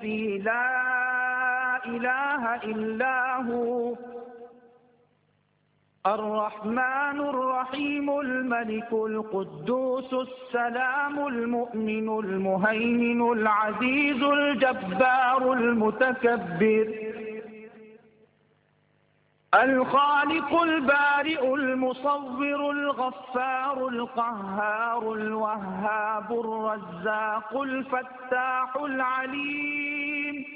الذي لا إله إلا هو الرحمن الرحيم الملك القدوس السلام المؤمن المهيمن العزيز الجبار المتكبر الخالق البارئ المصور الغفار القهار الوهاب الرزاق الفتاح العليم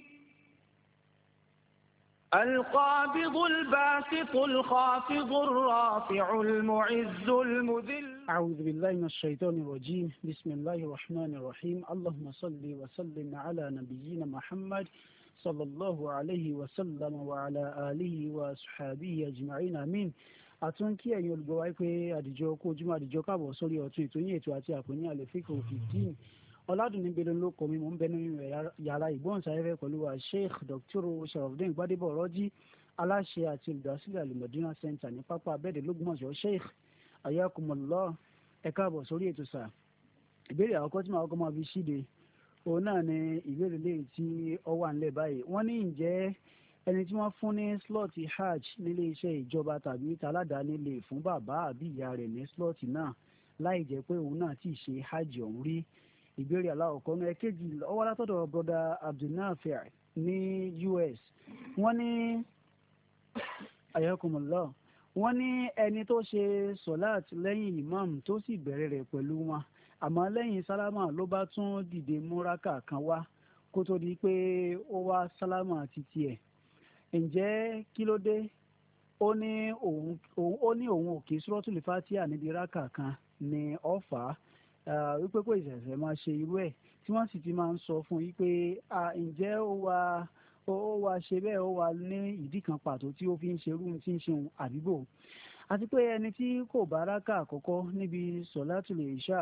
القابض الباسط الخافض الرافع المعز المذل. أعوذ بالله من الشيطان الرجيم. بسم الله الرحمن الرحيم. اللهم صل وسلم على نبينا محمد صلى الله عليه وسلم وعلى آله وصحبه أجمعين آمين. àtúnkí ẹ̀yin olùgbọ́ wa pé àdìjọ kó ojúmọ́ àdìjọ káàbọ̀ sórí ọ̀tún ètò yín ètò àti àpò ní àlẹ́fíkò fìdíìn ọ̀làdùnní bẹ́ẹ̀ ló kọ́ mi mò ń bẹ nínú yàrá ìgbóhùnsáfẹ́fẹ́ pẹ̀lú wa Sheikh Dr. Sharafdeen Gbadebo Ọ̀rọ́jí aláṣẹ àti olùdásílẹ̀ Al-Madina Center ní pápá abẹ́ẹ̀dẹ̀ lÓgbómọ̀ṣọ́. Sheikh ayakumullah ẹ káàbọ̀ sórí ètò sà. ìbéèrè àkọ́kọ́ tí màá kọ́ máa fi ṣíde òun náà ni ìbéèrè lẹ́yìn tí ó wà nílẹ̀ báyìí. wọ́n ní ǹjẹ́ ẹni tí wọ́n fún ní slọ́ọ̀tì hajj nílé iṣẹ́ ìjọba tàbí taládàáni lè fún bàbá àbí ìyá rẹ̀ ní slọ́ọ̀tì náà láì jẹ́ pé òun náà ti ṣe hajj ọ̀hún rí? ìbéèrè aláwọ̀kọ́ náà ẹ̀kejì ọwọ́ látọ̀dọ̀ broda Abdulnafi ní US. wọ́n ní ayakumullah wọ́n ní ẹni tó ṣe sọ̀láàt lẹ́yìn imam tó sì bẹ̀rẹ̀ rẹ̀ pẹ̀lú wọn àmọ́ lẹ́yìn sálámà ló bá tún dìde múrákà kan wá kó tó di pé ó wá sálámà títí ẹ̀. ǹjẹ́ kí ló dé? ó ní òun ò kí suratul Fatiha níbi rákà kan ní ọ̀fà wípé kò ìṣẹ̀ṣẹ̀ máa ṣe irú ẹ̀ tí wọ́n sì ti máa ń sọ fún yí pé ǹjẹ́ ó wá ṣe bẹ́ẹ̀ ó wá ní ìdí kan pàtó tí ó fi ń ṣerú tí ń ṣeun àdúgbò. àti pé ẹni tí kò bá rákà àkọ́kọ́ níbi sọ̀látùl ìṣà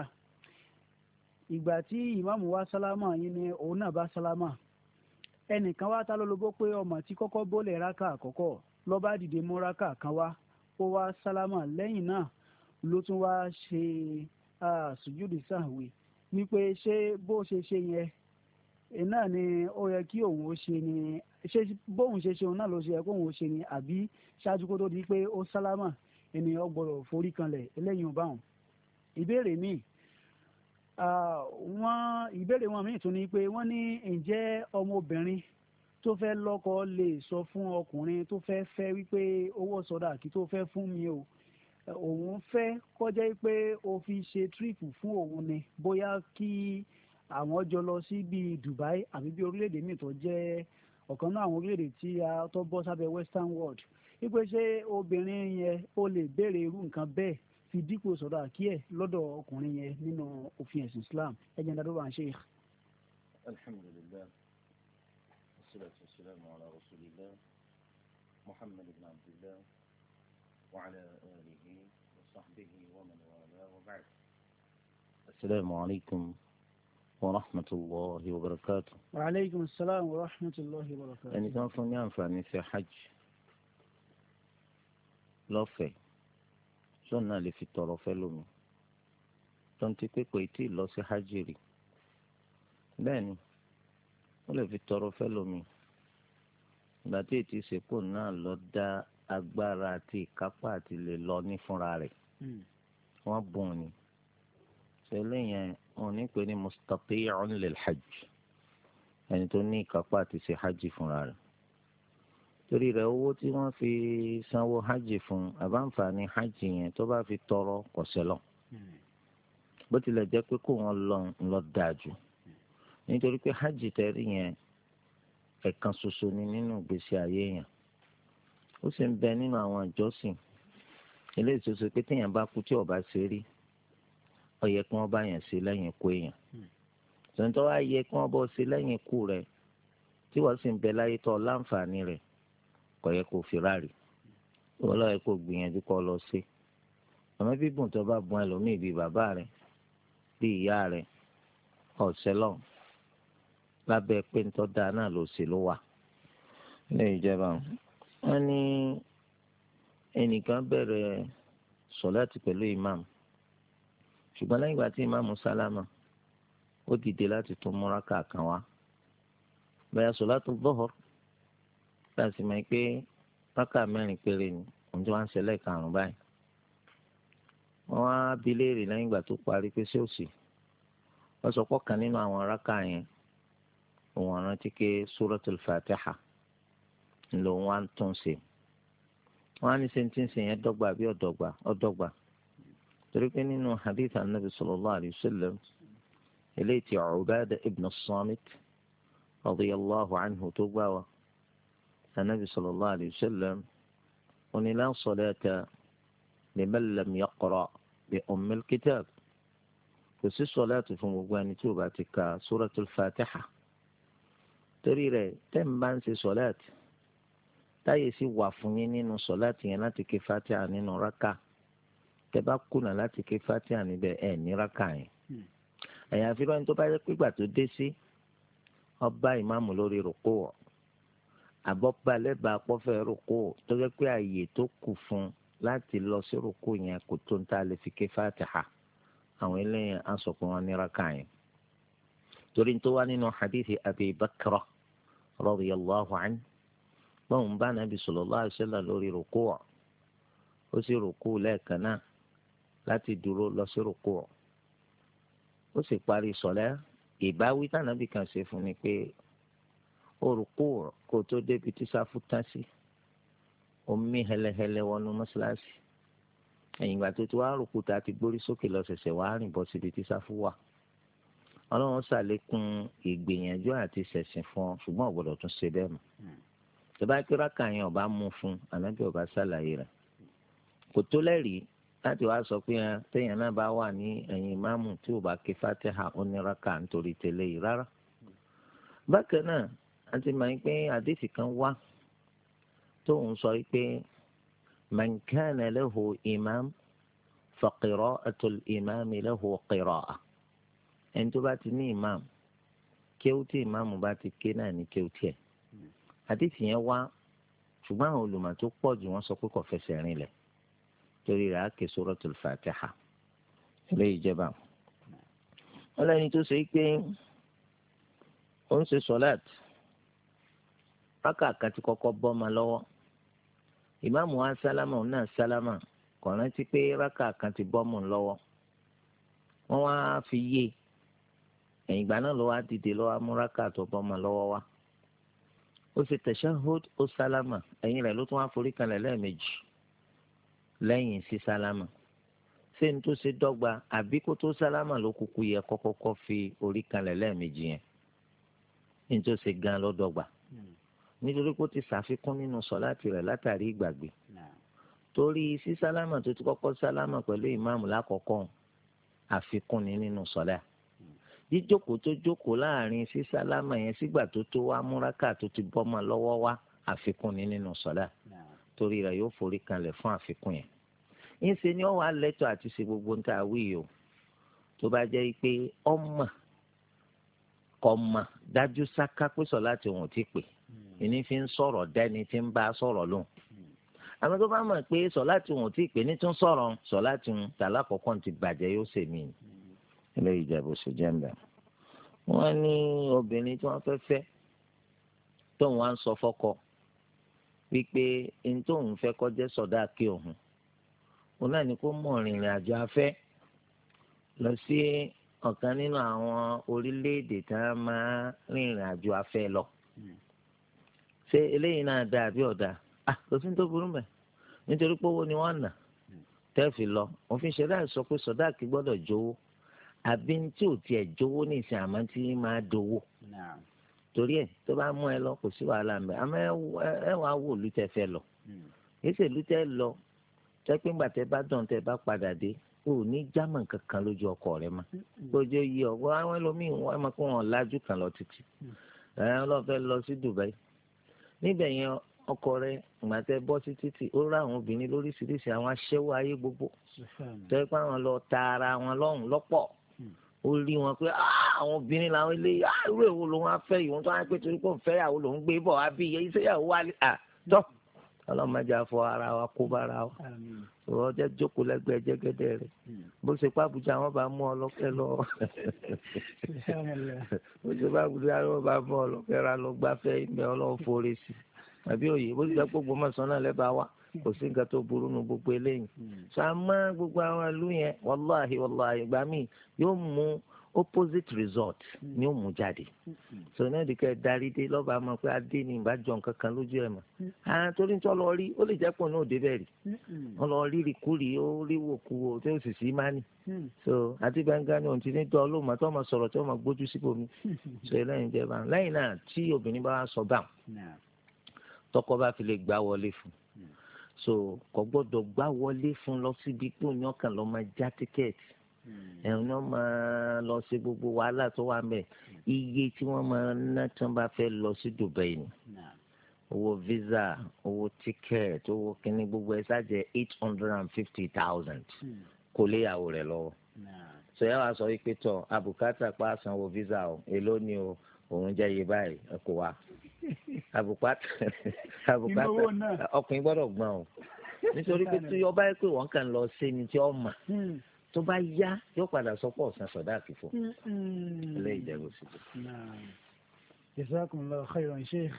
ìgbà tí ìmáàmù wá sálámà yín ni òun náà bá sálámà ẹnìkan wá tá lólobó pé ọmọ tí kọ́kọ́ bólẹ̀ rákà àkọ́kọ́ ló bá dìde mú rákà kan wá ó wá sálámà lẹ́yìn náà ló tún wá ṣe sùjúdì sàhwì wípé ṣé bó ṣe ṣe yẹn náà ni ó yẹ kí òun ó ṣe ni ṣé bóun ṣe ṣe òun náà ló ṣe yẹ kóun ó ṣe ni àbí ṣáájú kó tó di pé ó sálámà ènìyàn gbọ́dọ̀ forí kanlẹ̀ eléyìí ò bá wọn. ìbéèrè wọn míì tún ni pé wọ́n ní ǹjẹ́ ọmọbìnrin tó fẹ́ lọ́kọ lè sọ fún ọkùnrin tó fẹ́ wípé owó sọdáàkì tó fẹ́ fún mi o òun fẹ́ kọjá pé o fi ṣe tírípù fún òun ni bóyá kí àwọn jọ lọ sí bíi Dubai àbí bí orílẹ̀-èdè míì tó jẹ́ ọ̀kan náà àwọn orílẹ̀-èdè tí a tó bọ́ sábẹ́ Western world wípé ṣé obìnrin yẹn ó lè béèrè irú nǹkan bẹ́ẹ̀ fi dípò sọdáàkì ẹ̀ lọ́dọ̀ ọkùnrin yẹn nínú òfin ẹ̀sìn Islam? ẹ̀jẹ̀ ń dadọ́ bá ń ṣe. alhamdulillah wassalatu wassalamu ala rasulillah Muhammad ibn Abdillah وعلى آله وصحبه ومن والاه وبعد. السلام عليكم ورحمة الله وبركاته. وعليكم السلام ورحمة الله وبركاته. ẹni tí wọ́n fún ní àǹfààní ṣe hajj lọ́fẹ̀ẹ́ sọ́nà lè fi tọrọ fẹ́ lómi tó ń ti pépè tí ì lọ sí hajj rí bẹ́ẹ̀ ni ó lè fi tọrọ fẹ́ lómi ìgbà tí ètí ìsèpò náà lọ dá agbára àti ìkápá àti lè lọ ní fúnra rẹ̀ wọ́n bùn ni ṣẹlẹ̀ yẹn wọn ní pé ní mustati'un lil hajj ẹni tó ní ìkápá àti ṣe hajj fúnra rẹ̀ torí rẹ̀ owó tí wọ́n fi sanwó hajj fún àbáǹfààní hajj yẹn tó bá fi tọrọ kọ̀sẹ́lọ̀ bó tilẹ̀ jẹ́ pé kó wọn lọ dáa jù nítorí pé hajj tẹ̀rí yẹn ẹ̀kan ṣoṣo ni nínú ìgbésí ayé yẹn ó sì ń bẹ nínú àwọn ìjọsìn eléyìí tó ṣe pé téèyàn bá kú tí ó bá ṣe rí ó yẹ kí wọ́n bá yẹn ṣe lẹ́yìn ikú èèyàn tòǹtọ́ wá yẹ kí wọ́n bọ́ ṣe lẹ́yìn ikú rẹ̀ tí wọ́n sì ń bẹ láyé tó láǹfààní rẹ̀ kò yẹ kó fi ráàlì wọ́n lọ́ọ́ yẹ kó gbìyànjú kó lọ sí àmọ́ bíbùn tó bá bùn ẹlòmíì bíi bàbá rẹ̀ bíi ìyá rẹ̀ ọ̀sẹ̀ lọ lábẹ́ pé ń tọ́ da náà ló ṣe ló wà ní ìjẹba wọn ní ẹnìkan bẹ̀rẹ̀ sọ̀láàtì pẹ̀lú imam ṣùgbọ́n lẹ́yìn ìgbà tí imam sálámà ó dìde láti tún múra kàkan wá bẹ́ẹ̀ sọ̀látù dhuhr láti mọ̀ pé rákà mẹ́rin péré ni òun tí wọ́n ń ṣẹlẹ̀ karùn-ún báyìí. wọ́n á bi léèrè lẹ́yìn ìgbà tó parí pé ṣé òsì wọ́n sọ pọ̀ kan nínú àwọn rákà yẹn òun rántí pé suratul Fatiha lòun wá ń tún ṣe. wọ́n á ní sẹ́ńtíǹsì yẹn dọ́gba bí ọ̀dọ́gba torí pé nínú hadith anabi sallallahu alayhi wa sallam eléyìí tí Ubadah ibn as-Samit radiyallahu anhu tó gbà wá anabi sallallahu alayhi wa sallam ó ní la salata liman lam yaqra bi ummil kitab kò sí sọláàtì fún gbogbo ẹni tí ó bá ti ka suratul Fatiha torí rẹ̀ tẹ́ ń bá ń ṣe sọláàtì táyé sì wà fún yín nínú sọláàtì yẹn láti ké Fatiha nínú rákà tẹ́ bá kùnà láti ké Fatiha níbẹ̀ ẹ̀ ní rákà yẹn ẹ̀yà àfi lọ́yìn tó bá yẹ pígbà tó dé sí ọba ìmáàmù lórí rùkú àbọ̀pá lẹ́bàá pọ́fẹ́ rùkú tó jẹ́ pé àyè tó kù fún láti lọ sí rùkú yẹn kò tó ń ta lè fi ké Fatiha àwọn eléyìí á sọ pé wọ́n ní rákà yẹn torí tó wá nínú hadithi Abi Bakra radiyallahu anhu báwọn bá nàbì sallallahu alaihi wasallam lórí rùkú ó sì rùkú lẹ́ẹ̀kan náà láti dúró lọ sí rùkú ó sì parí sọ̀lẹ́ ìbáwí tànàbì kan ṣe fún ni pé ó rùkú kó tó débi tí sáfù tán sí omi hẹlẹhẹlẹ wọnú mọ́ṣáláṣí ẹ̀yìn ìgbà tó ti wá rùkú tá a ti gbórí sókè lọ ṣẹ̀ṣẹ̀ wá rìn bọ́ síbi tí sáfù wà ọlọ́run ṣàlékún ìgbìyànjú àti ṣẹ̀sìn fún ọ ṣùgbọ́n ò gbọ́dọ̀ tún ṣe bẹ́ẹ̀ mọ́ tó bá kí rákà yẹn ọba mú fún ànábì ọba ṣàlàyé rẹ̀ kò tó lẹ́rìí láti wá sọ pé téèyàn náà bá wà ní ẹ̀yìn ìmáàmù tí ò bá ké Fatiha ó ní rákà nítorí tẹ́lẹ̀ yìí rárá. bákan náà a ti máa ń pé àdéhìí kan wá tóun sọ pé man kana lahu imam fa qira'atul imami lahu qira'ah ẹni tó bá ti ní ìmáàmù kéwú tí ìmáàmù bá ti ké náà ní kéwú tiẹ̀ àdéhìí yẹn wá ṣùgbọ́n àwọn olùmọ̀ tó pọ̀ jù wọ́n sọ pé kò fẹsẹ̀ rinlẹ̀ torí rẹ̀ á ké suratul Fatiha eléyìí jẹba wọn lẹ́ni tó ṣe pé ó ń ṣe sọ́láàt rákà kan ti kọ́kọ́ bọ́ ma lọ́wọ́ ìmáàmù wa sálámà òun náà sálámà kò rántí pé rákà kan ti bọ́ mọ́ lọ́wọ́ wọ́n wá fi yé ẹ̀yìn ìgbà náà ló wá dìde ló wá mú rákà tó bọ́ ma lọ́wọ́ wá ó ṣe tashahhud ó sálámà ẹ̀yìn rẹ̀ ló tún wá forí kanlẹ̀ lẹ́ẹ̀mejì lẹ́yìn sí sálámà ṣé ní tó ṣe dọ́gba àbí kó tó sálámà ló kúkú yẹ kọ́kọ́kọ́ fi orí kanlẹ̀ lẹ́ẹ̀mejì yẹn ní tó ṣe gan ló dọ́gba nítorí kó ti ṣàfikún nínú sọ̀láàtì rẹ̀ látàrí ìgbàgbé torí sí sálámà tó ti kọ́kọ́ sálámà pẹ̀lú ìmáàmù lákọ̀ọ́kọ́ àfikún ní nínú sọ̀lá jíjókòó tó jókòó láàrin sí sálámà yẹn sígbà tó tó wá múrákà tó ti bọ́ mọ́ lọ́wọ́ wá àfikún ní nínú sọ̀lá torí rẹ̀ yóò forí kanlẹ̀ fún àfikún yẹn ńṣe ni ó wà lẹ́tọ̀ àti ṣe gbogbo ń tà wí o tó bá jẹ́ pé ọmọ kọ̀ọ̀mà dájú sáká pé sọ̀láàtì wọn ò tí pè ìní fi ń sọ̀rọ̀ dẹ́ni tí ń bá sọ̀rọ̀ lóhùn àmọ́ tó bá mọ̀ pé sọ̀láàtì wọn ò tí pè ní tún sọ̀rọ̀ sọ̀láàtì wọn tàlá kọ̀ọ̀kan ti bàjẹ́ yóò ṣe mí ilé ìjẹ́bù ṣe jẹ́ mbẹ́. wọ́n ní obìnrin tí wọ́n fẹ́ fẹ́ tóun wá ń sọ fọ́kọ wípé ní tóun fẹ́ kó jẹ́ sọ̀dáàkì òun òun náà ní kó mọ̀ rìnrìn àjò afẹ́ lọ sí ọ̀kan nínú àwọn orílẹ̀-èdè tí wọ́n máa rìnrìn àjò afẹ́ lọ. ṣé eléyìí náà dáa àbí ọ̀dà? Kò sí ní tó burú mẹ́ nítorí pé owó ni wọ́n nà tẹ́ẹ̀fì lọ òfin ṣẹ̀dá sọ pé sọ̀dáàkì gbọ́dọ̀ jówó àbí tí ò tiẹ̀ jówó ní ìsìn àmọ́ tí máa dowó torí ẹ̀ tó bá mú ẹ lọ kò sí wàhálà mẹ́ àmọ́ ẹ wàá wò lùtẹ́ fẹ́ lọ èsì lùtẹ́ lọ tẹ́pẹ́ ńgbà tẹ́ bá dàn tẹ́ bá padà dé o ò ní jámọ̀ kankan lójú ọkọ rẹ mọ́ lójú yìí ọ̀gbọ́n àwọn ẹlòmíín wọ́n máa kó wọn lájú kan lọ títí ẹ̀ ọlọ́fẹ́ lọ sí Dubai níbẹ̀ yẹn ọkọ rẹ ìgbà tẹ́ bọ́ sí títì ó rá àwọn obìnrin lóríṣiríṣi àwọn aṣẹ́wó ayé gbogbo tẹ́ pé àwọn lọ ta ara wọn lọ́rùn lọ́pọ̀ ó rí wọn pé àwọn obìnrin làwọn eléyìí irú èwo lòun á fẹ́ ìwọ̀n tó wá pé torí pé òun fẹ́ ìyàwó lòun gbé bọ̀ wá bí iye iṣẹ́ ìyàwó wá tọ́ ọlọ́mọdé afọ ara wa kó bára wa ìwọ jẹ́ jókòó lẹ́gbẹ̀ẹ́ jẹ́gẹ́dẹ́ rẹ̀ bó ṣe pa Àbújá wọn bá mú ọlọ́kẹ́ lọ bó ṣe pa Àbújá wọn bá mú ọlọ́kẹ́ ra lọ gbáfẹ́ ìgbẹ́ ọlọ́run forí sí àbí òye bó ṣe jẹ́ gbogbo mọ̀sán náà lẹ́bàá wa kò sí nǹkan tó burú nu gbogbo eléyìí sàmọ́ gbogbo àwọn ìlú yẹn wàláhì ìgbà míì yóò mú opposite result ni ó mú jáde so náà dìkẹ́ darí dé lọ́ba mọ̀ pé adé ni ìbájọ́ nǹkan kan lójú ẹ̀ mọ̀ torí tí wọ́n lọ rí ó lè jẹ́ pọ̀ náà òde bẹ́ẹ̀ rí wọ́n lọ rí rìkúrì ó rí wòkúwò tí ó sì sí mání so àti gbangba ni òun ti ní tọ́ olóòmọ tó ọmọ sọ̀rọ̀ tó ọmọ gbójú síbòmí so lẹ́yìn jẹ́ bá lẹ́yìn náà tí obìnrin bá sọ bá tọkọ bá fi lè gbá wọlé fún so kò gbọ́dọ̀ gbá wọlé fún lọ síbi pé òun yàn kàn lọ máa já tíkẹ́ẹ̀tì ẹ̀hún náà máa lọ sí gbogbo wàhálà tó wà mẹ́ iye tí wọ́n máa ná tí wọ́n bá fẹ́ lọ sí Dubai ni owó visa owó ticket owó kínní gbogbo ẹ̀ ṣáàjẹ́ $850,000 kò léyàwó rẹ̀ lọ́wọ́ sọ yà wá sọ wípé tọ àbùkátà pa sanwó visa o èló ni o òun jẹ́ iye báyìí ẹ kò wá àbùkátà ọkùnrin gbọ́dọ̀ gbọ́n o nítorí pé tí ọba yẹ pé wọ́n kàn lọ sí ni tí ó mà tó bá yá yóò padà sọ pé ọ̀sán sọ̀dá àkìfọ́ ilé ìjẹ́bù sí i. Jazakumullahu khairan Sheikh.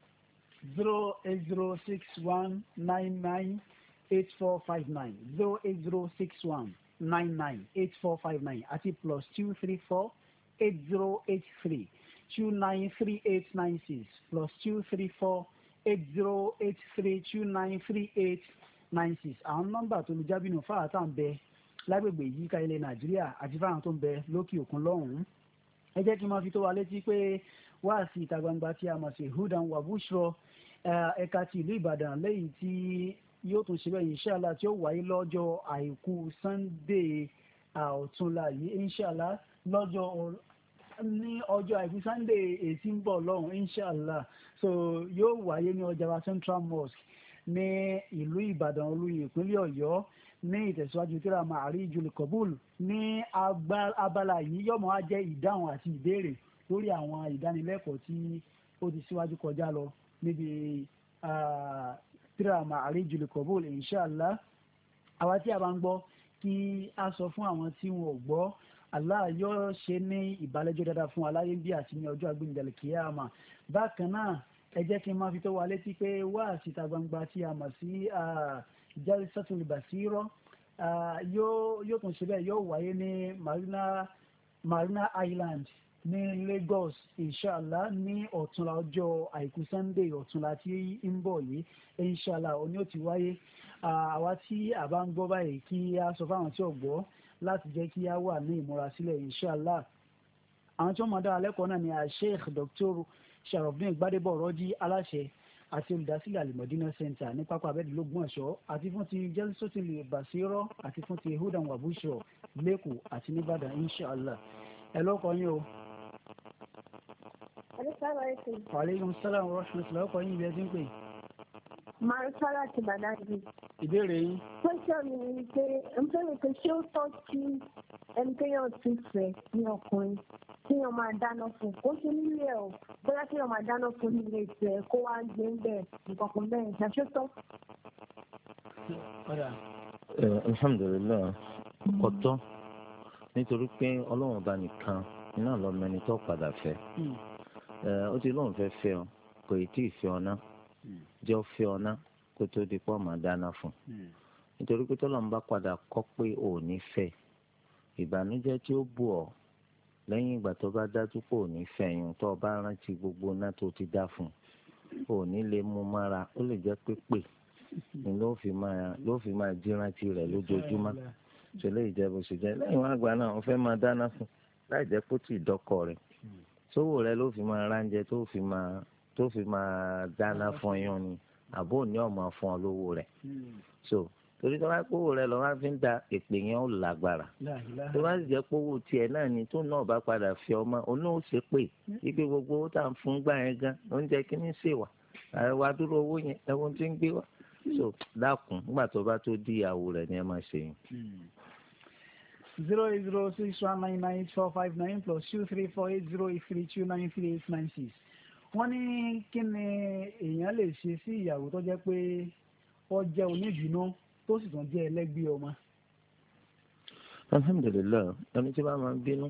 08061998459 08061998459 àti +2348083293896 +2348083293896 àwọn nọ́mbà tó lu jábìnú fáwọn ń bẹ lágbègbè yíká ilẹ̀ Nàìjíríà àti fáwọn tó ń bẹ lókè òkun lọ́hùn-ún. ẹ jẹ́ kí n máa fi tó wa létí pé wáàsí ìta gbangba tí a mọ̀ sí hudan wa bushra ẹ̀ka ti ìlú Ìbàdàn lẹ́yìn tí yóò tún ṣe bẹ́ẹ̀ inshallah tí ó wáyé lọ́jọ́ àìkú Sunday ọ̀túnla yìí inshallah ní ọjọ́ àìkú Sunday èsì ń bọ̀ lọ́hùn inshallah so yóò wáyé ní ọjàba Central Mosque ní ìlú Ìbàdàn olúyè ìpínlẹ̀ Ọ̀yọ́ ní ìtẹ̀síwájú tíra Ma'arijul Qabul ní abala yìí yọmọ á jẹ́ ìdáhùn àti ìbéèrè lórí àwọn ìdánilẹ́kọ̀ọ́ tí ó ti síwájú kọjá lọ níbi tíra Ma'arijul Qabul inshallah àwa tí a bá ń gbọ́ kí a sọ fún àwọn tí wọn ò gbọ́ Allah yóò ṣe ní ìbálẹ́jọ́ dáadáa fún aláyé bí àti ní ọjọ́ àgbéǹdàlẹ̀ kíyàmá. Bákan náà ẹ jẹ́ kí n máa fi tó wa létí pé wáàsí ìta gbangba tí a mọ̀ sí Jalsatul Basira yóò tún ṣe bẹ́ẹ̀ yóò wáyé ní Marina Island ní Lagos inshallah ní ọ̀túnla ọjọ́ àìkú Sunday ọ̀túnla tí ń bọ̀ yìí inshallah òní ó ti wáyé. Àwa tí a bá ń gbọ́ báyìí kí a sọ fáwọn tí ò gbọ́ láti jẹ́ kí a wà ní ìmúrasílẹ̀ inshallah. àwọn tí wọ́n máa dára lẹ́kọ̀ọ́ náà ni Sheikh Dr. Sharafdin Gbadebo Rọ́jí aláṣẹ àti olùdásílẹ̀ Al-Madina Center ní pápá abẹ́dìlógún ẹ̀ṣọ́ àti fún ti Jalsatul Basira àti fún ti Hudan wa Bushra lẹ́kọ̀ọ́ àti nìbàdàn inshallah. ẹ lọ́kọ̀ yín o. Wa alaikum salaam wa rahmatullahi ọkọ̀ yín ibi ẹtí ń pè. Marisala ti Bàdájì. Ìbéèrè yín. Pẹ́sẹ̀ mi ni pé ṣé ó tọ́ kí ẹni téèyàn ti fẹ́ ní ọkùnrin téèyàn máa dáná fún kó ṣe nílé ẹ̀ o bóyá téèyàn máa dáná fún nílé ìtẹ̀ kó wá gbé ń bẹ̀ nǹkan kan bẹ́ẹ̀ ṣàṣetọ́. Alhamdulillah kò tọ́ nítorí pé Ọlọ́run ọba nìkan iná lọ́mọ ẹni tó padà fẹ́ ó ti lóun fẹ́ fẹ́ ọ kò tí ì fẹ́ ọ náà jẹ́ òfin ọ̀nà kó tó di pọ́ máa dáná fún nítorí pé tọ́lọ́mù bá padà kọ́ pé ò ní fẹ́ ìbànújẹ́ tí ó bù ọ́ lẹ́yìn ìgbà tó bá dájú pé ò ní fẹ́ yun tó o bá rántí gbogbo náà tó ti dá fún ò ní lè mú mára ó lè jẹ́ pé pè ní ló fi máa jí rántí rẹ̀ lójoojúmọ́ ṣẹlẹ̀ ìjẹ́bù sì jẹ́ lẹ́yìn wọn àgbà náà wọ́n fẹ́ máa dáná fún láì jẹ́ pé ó ti dọ́kọ̀ rẹ̀ sówó rẹ̀ ló fi máa ránjẹ tó fi máa dáná fún yín ni àbó ní ọmọ fún ọ lówó rẹ̀ so torí tó bá kówó rẹ̀ lọ wá fi ń da èpè yẹn ó lágbára tó bá sì jẹ́ kówó tiẹ̀ náà ni tó náà bá padà fi ọmọ oní ó ṣe pé ibi gbogbo owó tá à ń fún gbà yẹn gan oúnjẹ kíní ṣe wà àwa dúró owó yẹn ẹwọn tí ń gbé wá so dákun nígbà tó bá tó di ìyàwó rẹ̀ ni ẹ máa ṣe yín. 08061998459 +2348083293896. wọ́n ní kí ni èèyàn lè ṣe sí ìyàwó tó jẹ́ pé ó jẹ́ oníbínú tó sì tún jẹ́ ẹlẹ́gbẹ́ ọmọ. alhamdulilayi ẹni tí wọ́n máa ń bínú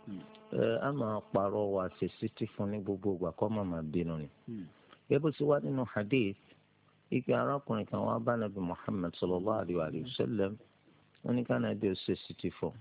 a máa pààrọ̀ wà ṣèṣì tí fún ní gbogbo ìgbà kọ́ máa bínú ni. gẹ́gẹ́ bó ti wá nínú hadith ike arákùnrin kan wá bá nàbì Muhammad sallallahu alayhi wa sallam wọ́n ní ká nàbì ó ṣèṣì tí fún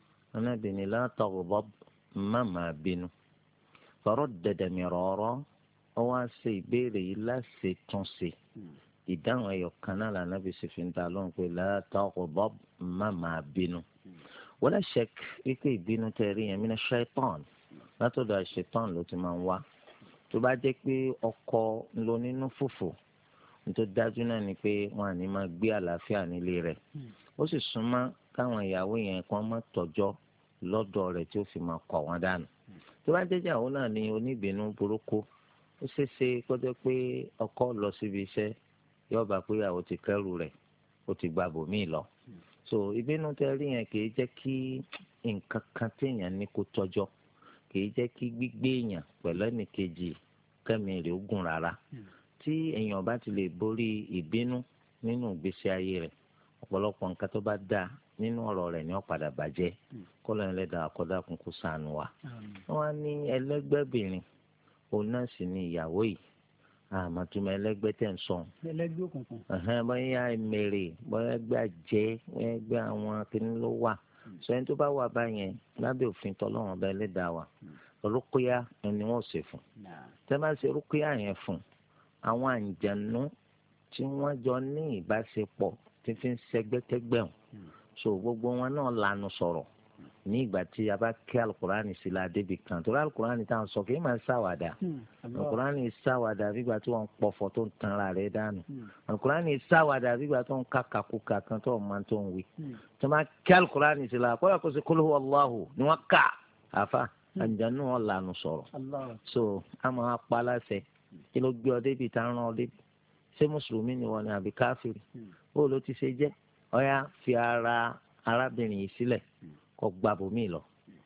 nàbì ní la taghdab má máa bínú. faraddada mirara ó wá ṣe ìbéèrè yìí láṣẹ tún ṣe ìdáhùn ẹyọ kan náà lànàbì sì fi ń ta lóhùn pé la taghdab má máa bínú. wala shak wípé ìbínú tẹ́ rí yẹn mina shaitan látọ̀dọ̀ shaitan ló ti máa ń wá. tó bá jẹ́ pé ọkọ ló nínú fùfù nítorí dájú náà ni pé wọn à ní máa gbé àlàáfíà nílé rẹ̀. ó sì súnmọ́ káwọn ìyàwó yẹn kan má tọ́jọ́ lọ́dọ̀ rẹ̀ tí ó fi máa kọ̀ wọ́n dànù. tó bá jẹ́ ìyàwó náà ní oníbínú burúkú ó ṣeéṣe kó jẹ́ pé ọkọ lọ síbi iṣẹ́ yóò bá pé ìyàwó ti kẹ́rù rẹ̀ ó ti gba bòmíì lọ. so ìbínú tẹ́ rí yẹn kì í jẹ́ kí nǹkan kan téèyàn ní kó tọ́jọ́ kì í jẹ́ kí gbígbé èèyàn pẹ̀lú ẹnìkejì kẹ́mi rẹ̀ ó gùn rárá. tí èèyàn bá ti lè borí ìbínú nínú ìgbésí ayé rẹ̀ ọ̀pọ̀lọpọ̀ nǹkan tó bá dáa nínú ọ̀rọ̀ rẹ̀ ni ó padà bàjẹ́ kó lóun ẹlẹ́dàá àkọ́dàkùn kó ṣàánú wa. wọ́n á ní ẹlẹ́gbẹ́bìnrin òun náà sì ni ìyàwó yìí àmọ̀túnmọ̀ ẹlẹ́gbẹ́ tẹ̀ ń sọ. ẹlẹ́gbẹ́ òkùnkùn. bóyá mèrè bóyá ẹgbẹ́ àjẹ́ bóyá ẹgbẹ́ àwọn kìnnì ló wà. sọ ẹni tó bá wà báyẹn lábẹ́ òfin tọ́lọ́run ọba ẹlẹ́dàá wa rúkúyà ẹni wọ́n ṣe fún. tẹ́ bá ṣe rúkúyà yẹn fún àwọn àǹjànú tí wọ́n jọ ní ìbáṣepọ̀ tí fi ń ṣẹgbẹ́kẹ́gbẹ́ wọn. so gbogbo wọn náà lanu sọ̀rọ̀ ní ìgbà tí a bá kí alukurani sí la débi kan torí alukurani tá à ń sọ kì í máa ṣàwàdà alukurani ṣàwàdà bígbà tí wọ́n ń pọ̀fọ̀ tó ń tanra rẹ̀ dànù alukurani ṣàwàdà bígbà tó ń kàkàkùkà kan tó ń máa tó ń wí tó máa kí alukurani sí la kọ́yà kó ṣe kul huwa Allahu ni wọ́n kà àfa àǹjànú wọn lànà sọ̀rọ̀ so a máa pa láṣẹ kí ló gbé ọ débi tá a rán ọ débi ṣé mùsùlùmí ni wọn ni àbí káfíìrì ó ló ti ṣe jẹ́ ọ̀yá fi ara arábìnrin yìí sílẹ̀ kọ gbàbọ mi lọ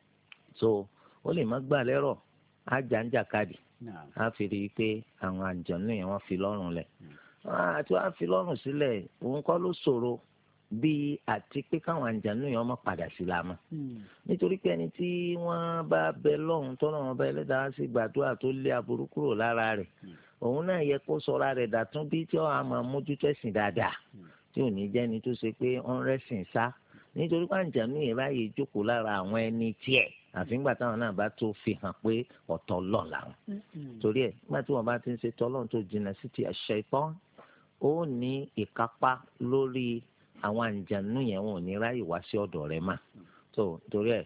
so ó lè má gbà lẹ́rọ̀ á jàǹjàkadì á fi rí i pé àwọn àjọ̀nú yẹn wọ́n fi lọ́rùn lẹ̀ àti wọ́n á fi lọ́rùn sílẹ̀ òun kọ́ ló ṣòro bíi àti pé káwọn àjọ̀nú yẹn wọ́n padà sí la mọ́ nítorí pé ẹni tí wọ́n bá bẹ lọ́hùn tọ́nà wọn bá ẹlẹ́dàá sí gbàdúrà tó lé aburú kúrò lára rẹ̀ òun náà yẹ kó sọra rẹ̀ dàtún bí tí wọ́n á máa mójútó ẹ̀sìn dáadáa tí ò ní jẹ́ni tó ṣe pé ó ń rẹ́sìn sá nítorí pé àǹjànú yẹn báyìí jókòó lára àwọn ẹni tiẹ̀ àfíngbà táwọn náà bá tó fi hàn pé ọ̀tọ̀ lọ́n làwọn. torí ẹ̀ nígbà tí wọ́n bá ti ń ṣe tọ́lọ́n tó jìnnà sí ti Ṣaitan ó ní ìkápá lórí àwọn àǹjànú yẹn wọn ò ní ráyè wá sí ọ̀dọ̀ rẹ̀ mà. tó torí ẹ̀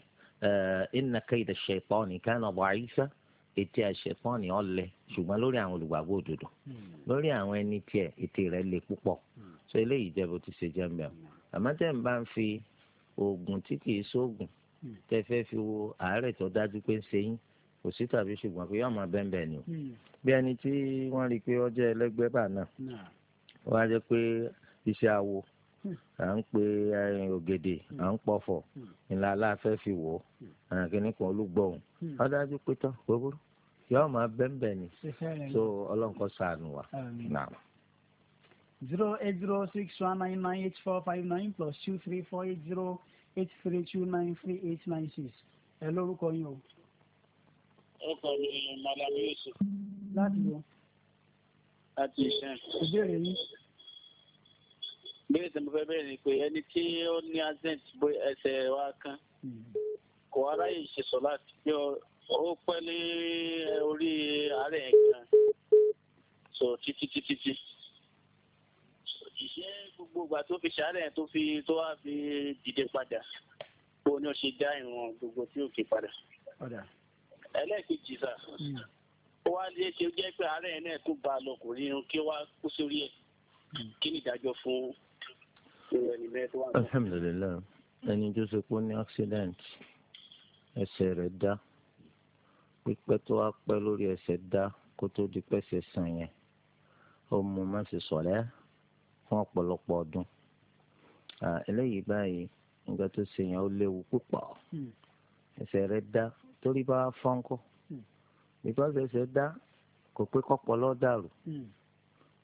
inna kayda Shaitani kana da'ifa ètè Ṣaitani ọ̀lẹ ṣùgbọ́n lórí àwọn olùgbàgbọ́ òdodo lórí àwọn ẹni tiẹ̀ ètè rẹ̀ le púpọ̀ so eléyìí jẹ́ bó ti ṣe jẹ́ mbẹ́ àmọ́ tẹ́ ń bá ń fi oògùn tí kìí sóògùn tẹ́ fẹ́ fi wo àárẹ̀ tó dájú pé ń ṣe yín kò sí tàbí ṣùgbọ́n pé yóò máa bẹ́ẹ̀ bẹ́ẹ̀ ni o bí ẹni tí wọ́n rí i pé ó jẹ́ ẹlẹ́gbẹ́ bà náà wọ́n á jẹ́ pé iṣẹ́ awo à ń pe ògèdè à ń pọ̀fọ̀ ńlá aláfẹ́ fi wò ó kìnnì kan olúgbọ̀hún ó dájú pé tán gbogbo yóò máa bẹ́ẹ̀ bẹ́ẹ̀ ni so ọlọ́nkọ́ ṣàánú wa náà. 08061998459 plus 2348083293896. ẹ lórúkọ yín o. ọkọ mi madam Yusuf. láti wo. láti iṣẹ́. ìbéèrè yín. bẹ́ẹ̀ tí mo fẹ́ bẹ̀rẹ̀ ni pé ẹni tí ó ní accent bó ẹsẹ̀ wa kan kò aráyè ṣe sọ láti pé ó pẹ́ ní orí àárẹ̀ kan so títí. ìṣe gbogbo ìgbà tó fi ṣàárẹ̀ tó wá fi dìde padà bó ni ó ṣe dá ìwọ̀n gbogbo tí ó fi padà. ẹlẹ́ẹ̀kejì sà ó wá lé ṣe jẹ́ pé àárẹ̀ náà tó bá a lọ kò rí irun kí ó wá kú sórí ẹ̀ kí ni ìdájọ́ fún ẹni bẹ́ẹ̀ tó wà. alhamdulilayi ẹni tó ṣe pé ó ní accident ẹsẹ̀ rẹ̀ dá pípẹ́ tó wá pẹ́ lórí ẹsẹ̀ dá kó tó di pẹ́sẹ̀ sàn yẹn ó mú má ṣe sọ̀rẹ́ fún ọ̀pọ̀lọpọ̀ ọdún eléyìí báyìí nǹkan tó ṣe yẹn ó léwu púpọ̀ ẹsẹ̀ rẹ̀ dá torí bá fọ́nkọ́ because ẹsẹ̀ dá kò pé kọ́pọ̀lọ́ dàrú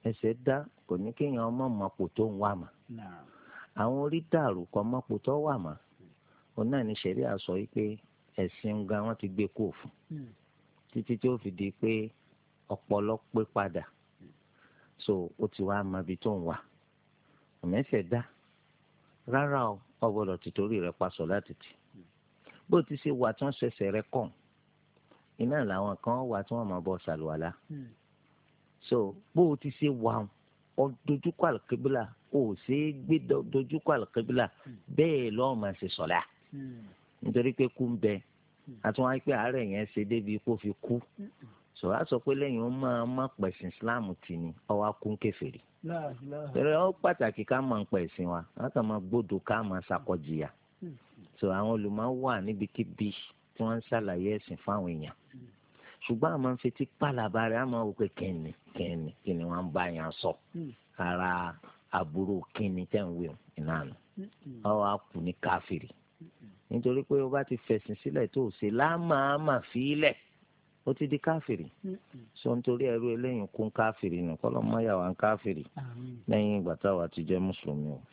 ẹsẹ̀ dá kò ní kéèyàn ọmọ mọ̀pò tó ń wà mà àwọn orí dàrú kọ́ mọ̀pò tó wà mà òun náà ní ṣẹ̀rí àsọ yìí pé ẹ̀sìn gan wọn ti gbé kó fún títí tí ó fi di pé ọpọlọ pé padà so ó ti wá mọ ibi tó ń wà ọ̀mẹ́sẹ̀ dá rárá o ọgbọ́dọ̀ tìtorí rẹ̀ pa sọ láti tì bó ti ṣe wà tí wọ́n ṣẹ̀ṣẹ̀ rẹ̀ kàn iná làwọn kan wà tí wọ́n máa bọ́ ṣàlùwàlá so bó ti ṣe wà ọ dojúkọ àlùkébílà ó ṣe é gbé dojúkọ àlùkébílà bẹ́ẹ̀ lọ́ọ́ máa ṣe sọ̀lá nítorí pé kú ń bẹ àtúnwá pé àárẹ̀ yẹn ṣe débi kó fi kú sọ̀rọ̀ á sọ pé lẹ́yìn ó máa pẹ̀sìn Islam tì ní ọwọ́ kún kèfèrí tẹ̀lé ó pàtàkì ká máa ń pẹ̀sìn wa láti máa gbọ́dọ̀ ká máa ṣàkọjìyà so àwọn olùmọ̀ wà níbikíbi tí wọ́n ń ṣàlàyé ẹ̀sìn fáwọn èèyàn ṣùgbọ́n àmọ́ ń fetí pàlàbà rẹ̀ àmọ́ wò pé kẹ́ni wọ́n ń bá yàn sọ ara àbúrò kíni tẹ̀ ń wé ìnáàánú ọwọ́ á kù ní káfìrí nítorí pé o bá ti fẹ̀sìn sílẹ̀ tó ṣe láàmàmà fílẹ̀ ó ti di káfìrí sọ nítorí ẹrú eléyìí kún káfìrí nù kọ́ lọ́mọ yàwá ń káfìrí lẹ́yìn ìgbà táwa ti jẹ́ mùsùlùmí o.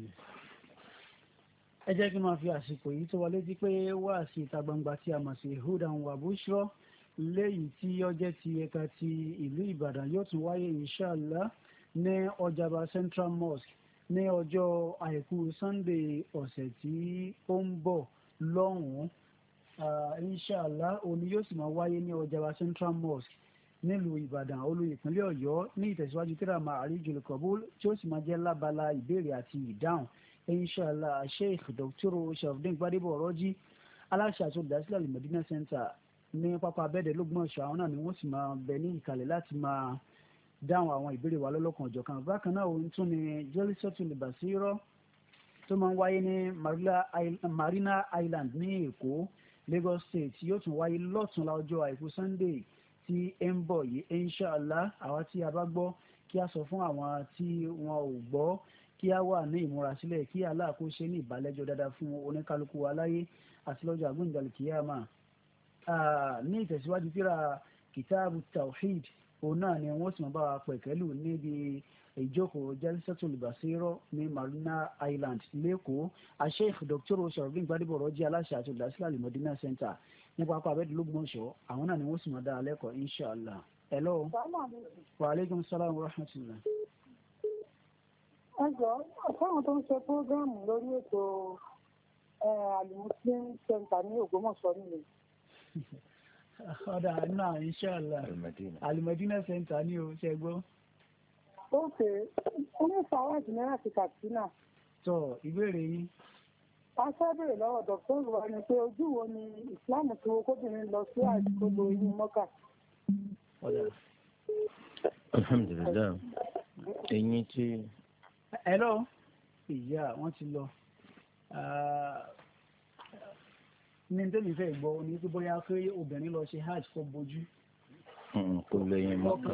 ẹ jẹ́ kí n máa fi àsìkò yìí tó wa létí pé wáàsí ìta gbangba tí a mọ̀ sí hudan wa bushra lẹ́yìn tí ó jẹ́ ti ẹ̀ka ti ìlú Ìbàdàn yóò tún wáyé inshallah ní Ọjà'ba Central Mosque ní ọjọ́ àìkú Sunday ọ̀sẹ̀ tí ó ń bọ̀ lọ́hùn-ún inshallah òní yóò sì máa wáyé ní Ọjà'ba Central Mosque nílùú Ìbàdàn olú ìpínlẹ̀ Ọ̀yọ́ ní ìtẹ̀síwájú tíra Ma'arijul Qabul tí ó sì máa jẹ́ lábala ìbéèrè àti ìdáhùn inshallah Sheikh Dr. Sharafdeen Gbadebo Ọ̀rọ́jí aláṣẹ àti olùdásílẹ̀ Al-Madina Center ní pápá abẹ́ẹ̀dẹ̀ lọ́gbọ̀nsọ àwọn náà ni wọ́n sì máa bẹ ní ìkàlẹ̀ láti máa dáhùn àwọn ìbéèrè wa lọ́lọ́kan ọ̀jọ̀kan bákan náà òun tún ni Jalisatul Basira tó máa ń wáyé ní Marina Island ní Èkó Lagos State yóò tún wáyé lọ́tùnla ọjọ́ àìkú Sunday tí ẹ ń bọ̀ yìí inshallah àwa tí a bá gbọ́ kí a sọ fún àwọn tí wọn ò gbọ́ kí a wà ní ìmúrasílẹ̀ kí Allah kó ṣe ní ìbálẹ́jọ́ dáadáa fún oníkálukú wa láyé àti lọ́jọ́ àgbóǹdàlù kìyàmá ní ìtẹ̀síwájú tíra kìtàbù tawhid òun náà ni wọ́n sì máa bá wa pẹ̀kẹ́lù níbi ìjókòó Jalisatul Basira ní Marina Island lẹ́kọ̀ọ́ Sheikh Dr. Sharafdeen Gbadebo Ọ̀rọ́jí aláṣẹ àti olùdásílẹ̀ Al-Madina Center nípa apá abẹ́ẹ̀dẹ̀ lọ́gbọ̀nsọ àwọn náà ni wọ́n sì máa dá a lẹ́kọ̀ọ́ inshallah. Hello. Wa alaikum salaam wa rahmatullah. ẹjọ́ fáwọn tó ń ṣe prógráàmù lórí ètò Al-Muslim Center ní Ògbómọ̀ṣọ́ nílẹ̀. ọ̀dà náà inshallah Al-Madina Center ní o ṣe gbọ́. ókè onífàwọ́dì náírà ti Katsina. tọ ìbéèrè yín. a sábẹ̀rẹ̀ lọ́wọ́ dr wa ni pé ojú wo ni Islam ti wo kóbìnrin lọ sí àdúgbò inú Mọ́kà. alhamdulilayi ẹ̀yin tí. hello ìyá wọn ti lọ. ní tẹ́lẹ̀ fẹ́ gbọ́ ní pé bóyá pé obìnrin lọ ṣe hajj kó bójú. kò lẹ́yìn Mọ́kà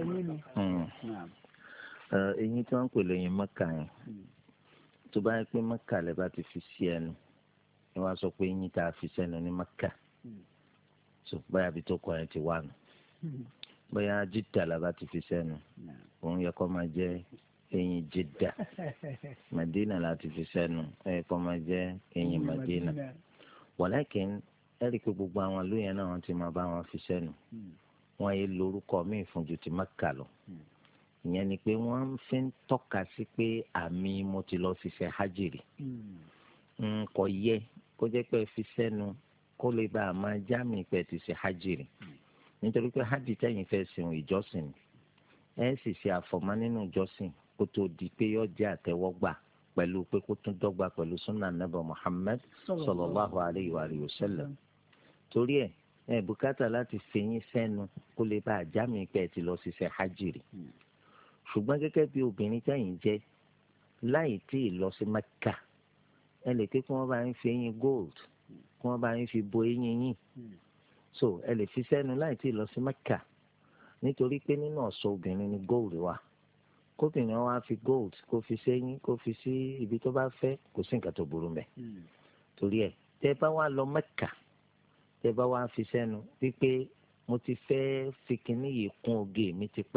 eyín tí wọ́n ń pè lẹ́yìn Mọ́kà yẹn tó bá yẹ pé Mọ́kà lẹ́ bá ti fi sí ẹnu ni wọ́n á sọ pé eyín tá a fi sẹ́nu ní Mọ́kà so báyà bí tó kọ yẹn ti wà nù bóyá Jidda la bá ti fi sẹ́nu òun yẹ kó máa jẹ́ eyín Jidda Madina la ti fi sẹ́nu ó yẹ kó máa jẹ́ eyín Madina wàlákìn ẹ̀rí pé gbogbo àwọn ìlú yẹn náà wọ́n ti máa bá wọn fi sẹ́nu wọ́n yé lórúkọ míì fún ju ti Mẹ́kà lọ ìyẹn ni pé wọ́n fi ń tọ́ka sí pé àmì mo ti lọ ṣiṣẹ́ hajiri kò yẹ kó jẹ́ pé fi sẹ́nu kó lè bá a máa jámì pé ti ṣe hajiri nítorí pé hajj tẹ̀yìn fẹ́ sìn ìjọsìn ẹ sì ṣe àfọ̀mọ́ nínú ìjọsìn kó tó di pé yọ jẹ́ àtẹ́wọ́gbà pẹ̀lú pé kó tún dọ́gba pẹ̀lú sunnah Nabi Muhammad sallallahu alayhi wa sallam torí ẹ bùkátà láti fẹ̀yìn sẹ́nu kó lè bá a jámì pé ti lọ ṣiṣẹ́ hajiri ṣùgbọ́n gẹ́gẹ́ bí obìnrin tẹ̀yìn jẹ́ láì tí ì lọ sí Mẹ́kà ẹ lè ké kí wọ́n bá ń fi eyín gold kí wọ́n bá ń fi bo eyín yín so ẹ lè fi sẹ́nu láì tí ì lọ sí Mẹ́kà nítorí pé nínú ọ̀ṣọ́ obìnrin ni gold wà kóbìnrin wa fi gold kó fi sẹ́yìn kó fi sí ibi tó bá fẹ́ kò sí nǹkan tó burú mẹ́ torí ẹ tẹ́ bá wá lọ Mẹ́kà tẹ́ bá wá fi sẹ́nu wípé mo ti fẹ́ fi kinní yìí kún oge mi ti pẹ́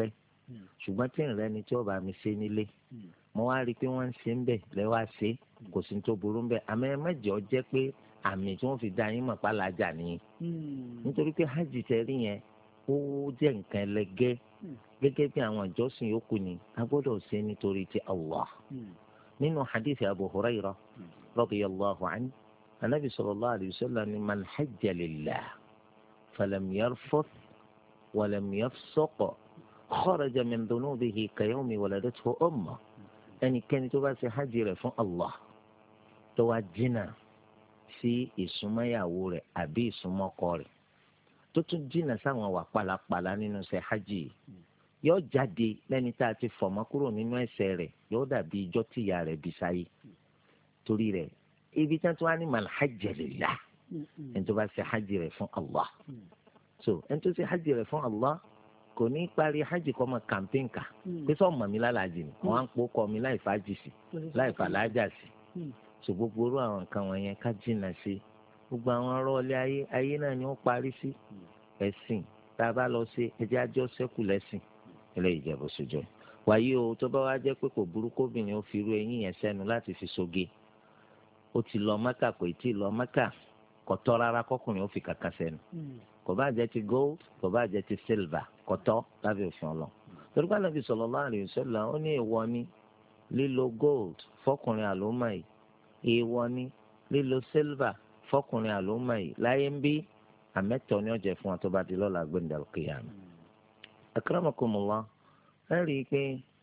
ṣùgbọ́n tí ìrìn ẹni tí ó bá mi ṣe nílé mo wá rí i pé wọ́n ń ṣe ń bẹ̀ lẹ́wọ́ àṣẹ kò sí tó burú ń bẹ̀ àmọ́ ẹ mẹ́jọ jẹ́ pé àmì tí wọ́n fi dá yín mọ̀ pàlàjà nìyí nítorí pé hajj tẹ̀rí yẹn ó jẹ́ nǹkan ẹlẹgẹ́ gẹ́gẹ́ bí àwọn ìjọsìn yòókù ni a gbọ́dọ̀ ṣe nítorí ti Allah nínú hadith Abu Hurairah radiyallahu anhu anabi sallallahu alayhi wa sallam ni man hajja lillah falam yarfuth walam yafsuq kharaja min dhunubihi kayawmi waladathu ummah ẹnikẹ́ni tó bá ṣe hajj rẹ̀ fún Allah tó wá jìnnà sí ìsúnmọ́yàwó rẹ̀ àbí ìsúnmọ́kọ rẹ̀ tó tún jìnnà sáwọn wà pàlàpàlà nínú ṣe hajj yóò jáde lẹ́ni tá a ti fọ̀mọ́ kúrò nínú ẹ̀ṣẹ̀ rẹ̀ yóò dàbí ijọ́ tíya rẹ̀ bí sáyé torí rẹ̀ ibi tí wọ́n ti wá ní man hajja lillah ẹni tó bá ṣe hajj rẹ̀ fún Allah so ẹni tó ṣe hajj rẹ̀ fún Allah kò ní parí hajj kọ́ mọ campaign kà pé sọ mọ̀ mi lálàjì ni wọ́n á ń pò kọ́ mi láì fàájì sí láì fàlájà sí so gbogbo orú àwọn nǹkan wọ̀nyẹn ká jìnnà sí gbogbo àwọn ọlọ́ọ̀lẹ́ ayé náà ni ó parí sí ẹ̀sìn tá a bá lọ sí ẹjẹ́ ajọ́ sẹ́kù lẹ́sìn ilé ìjẹ́bù sójọ́ wàyí o tó bá wá jẹ́ pé kò burúkú obìnrin ó fi irú eyín yẹn sẹ́nu láti fi soge ó ti lọ Mẹ́kà kò tí ì lọ Mẹ́kà kò tọ́ rárá kọkùnrin ó fi kàkà sẹ́nu kò bá jẹ́ ti gold kò bá jẹ́ ti silver kò tọ́ lábẹ́ òfin ọlọ́ torí pé Ànábì sallallahu alaihi wasallam ó ní èèwọ̀ ni lílo gold fọkùnrin àlùmọ́ yìí èèwọ̀ ni lílo silver fọkùnrin àlùmọ́ yìí láyé ń bí àmẹ́tọ̀ ni ó jẹ́ fún wa tó bá di lọ́la gbẹ̀ndàlù kìyàmù. akramakumullah ẹ rí i pé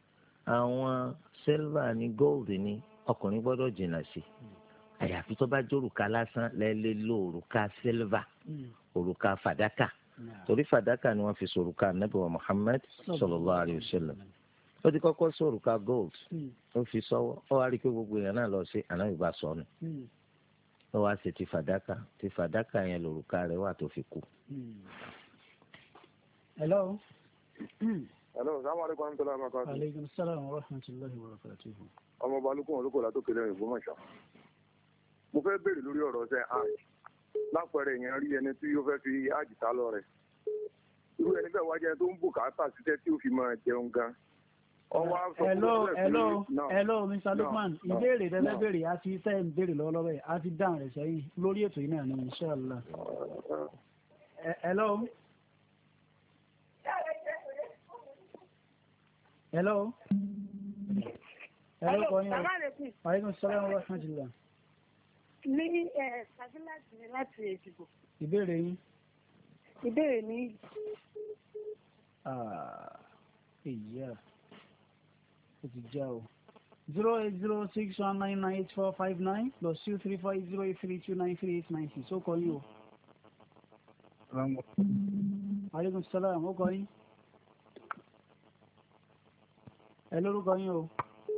àwọn silver ni gold ni ọkùnrin gbọ́dọ̀ jìnnà sí àyàfi tó bá jórùka lásán lẹ́lẹ́ ló òrùka silver òrùka fàdákà torí fàdákà ni wọ́n fi sòrùka Ànábì wa Muhammad sallallahu alayhi wa sallam ó ti kọ́kọ́ sòrùka gold ó fi sọ́wọ́ ó wá rí i pé gbogbo èèyàn náà lọ sí Ànábì bá sọnù ó wá ṣe ti fàdákà yẹn lòrùka rẹ̀ wà tó fi kú. hello. hello salamu aleykum wa rahmatulahi wa barakatuh. aleykum salaam wa rahmatulahi wa barakatuh. ọmọ balùkùn olùkọ látòkè lẹ́yìn Ògbómọ̀ṣọ́. mo fẹ́ béèrè lórí ọ̀rọ̀ ṣe hajj lápẹẹrẹ èèyàn rí ẹni tí ó fẹ́ fi hajj ta lọ rẹ̀ irú ẹni bẹ́ẹ̀ wájú ẹni tó ń bùkátà síṣẹ́ tí ó fi máa jẹun gan. hello Mr. Lukman ìbéèrè tẹ́lẹ̀ béèrè a ti tẹ́ ń béèrè lọ́wọ́lọ́wọ́ yìí a ti dáhùn rẹ̀ sẹ́yìn lórí ètò yìí náà ní inshallah. hello. hello. hello kọ́ni o. aleykum salaam wa rahmatullah. ní sàfíláàtì ni láti Èjìgbò. ìbéèrè yín. ìbéèrè ní. ìyá ó ti já o 08061998459 +2348083293896 ó kọ yín o. aleykum salaam ó kọ yín. ẹ lórúkọ yín o.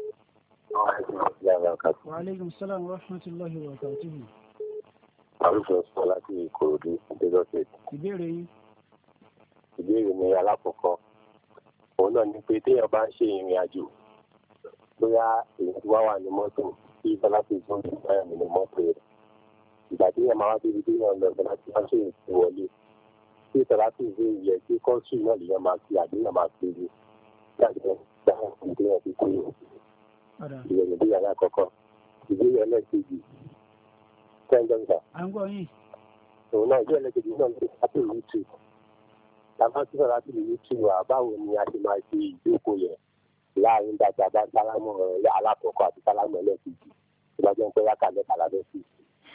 wa aleykum salaam wa rahmatulahi wa barakatuhu. àrùsọ sọ láti Ìkòròdú adédọ́sẹ̀. ìbéèrè yín. ìbéèrè mi alákọ̀ọ́kọ́ òun náà ni pé téèyàn bá ń ṣe ìrìn àjò bóyá èèyàn ti wá wà ní mọ́tò tí bọ́lá ti gbọ́n ní báyà nínú mọ́tò rẹ̀ ìgbà téèyàn máa wá débi téèyàn lọ bọ́lá ti wọ́n ṣe ìsìn wọlé tí ìtọ́lá ti ṣe ìyẹ tí kọ́ńtù náà lèèyàn máa fi àdéhùn máa fi rí láàrin ìgbà téèyàn ti kú ìròyìn bí yàrá àkọ́kọ́ ìbéèrè ẹlẹ́ẹ̀kejì tẹ́ńdọ̀ǹgà òun náà ìbéèrè ẹlẹ́ẹ̀kejì náà ní láti YouTube tàbá tí sọ̀rọ̀ láti YouTube báwo ni a ti máa ṣe ìjókòó yẹn láàrin dàgbà bá sálámù ọ̀rọ̀ alákọ̀ọ́kọ́ àti sálámù ẹlẹ́ẹ̀kejì tó bá jẹ́ pé wákà mẹ́ta lábẹ́ sí.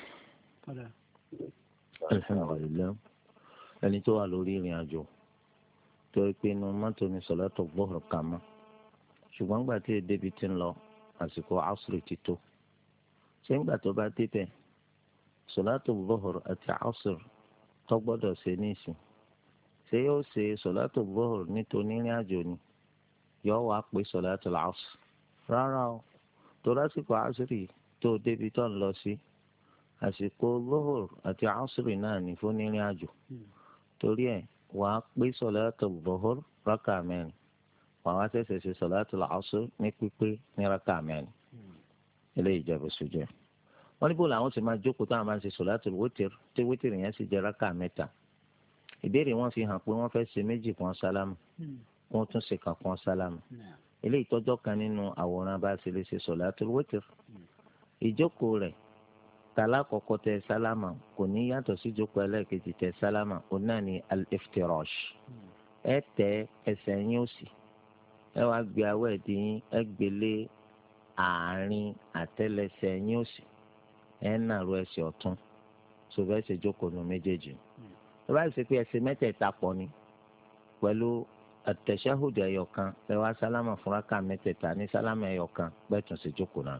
alhamdulilayi ẹni tó wà lórí ìrìn àjò tó rí pé inú mọ́tò ní sọ̀látù gbọ́hùr kà mọ́ ṣùgbọ́n gbà tí èdè bíi ti ń lọ àsìkò asùrì ti tó ṣé ńgbà tó bá débẹ̀ sọ̀látù gbọ́hùr àti asùrì tó gbọ́dọ̀ ṣe ní ìsìn ṣé yóò ṣe sọ̀látù gbọ́hùr nítorí ìrìn àjò ni yóò wá pé sọ̀látù asùrì rárá o tó lásìkò asùrì tó débi tó ń lọ sí àsìkò gbọ́hùr àti asùrì náà ní fún ìrìn àjò torí ẹ̀ wàá pé sọ̀látù gbọ́hùr rákà mẹ́rin wàá ṣẹ̀ṣẹ̀ ṣe sọ̀látù asùr ní pípé ní rákà mẹ́rin eléyìí jẹ́ bó ṣe jẹ́ wọ́n ní bó làwọn sì máa jókòó táwọn máa ń ṣe sọ̀látù wítìr tí wítìr yẹn sì jẹ́ rákà mẹ́ta ìbéèrè wọn fi hàn pé wọ́n fẹ́ ṣe méjì kan sálámù wọ́n tún ṣe kankan sálámà eléyìí tọ́jọ́ kan nínú àwòrán bá ṣe lè ṣe sọ̀látul witr. ìjókòó rẹ̀ tàlá kọ́kọ́ tẹ sálámà kò ní yàtọ̀ sí ìjókòó ẹlẹ́ẹ̀kejì tẹ sálámà òun náà ní al-iftirash. ẹ tẹ ẹsẹ̀ yín òsì ẹ wá gbé awọ́ ẹ̀dì yín ẹ gbélé àárín àtẹ́lẹsẹ̀ yín òsì ẹ nàró ẹsẹ̀ ọ̀tún tó bẹ́ẹ̀ ṣe jókòó nu méjèèjì. tó bá ṣe pé ẹsẹ̀ mẹ́tẹ̀ẹ̀ta pọ̀ ni pẹ̀lú àtẹ̀ṣáhùdù ẹ̀yọ̀kan ẹ wá sálámà fún rákà mẹ́tẹ̀ẹ̀ta ní sálámà ẹ̀yọ̀kan bẹ́ẹ̀ tún ṣe jókòó náà.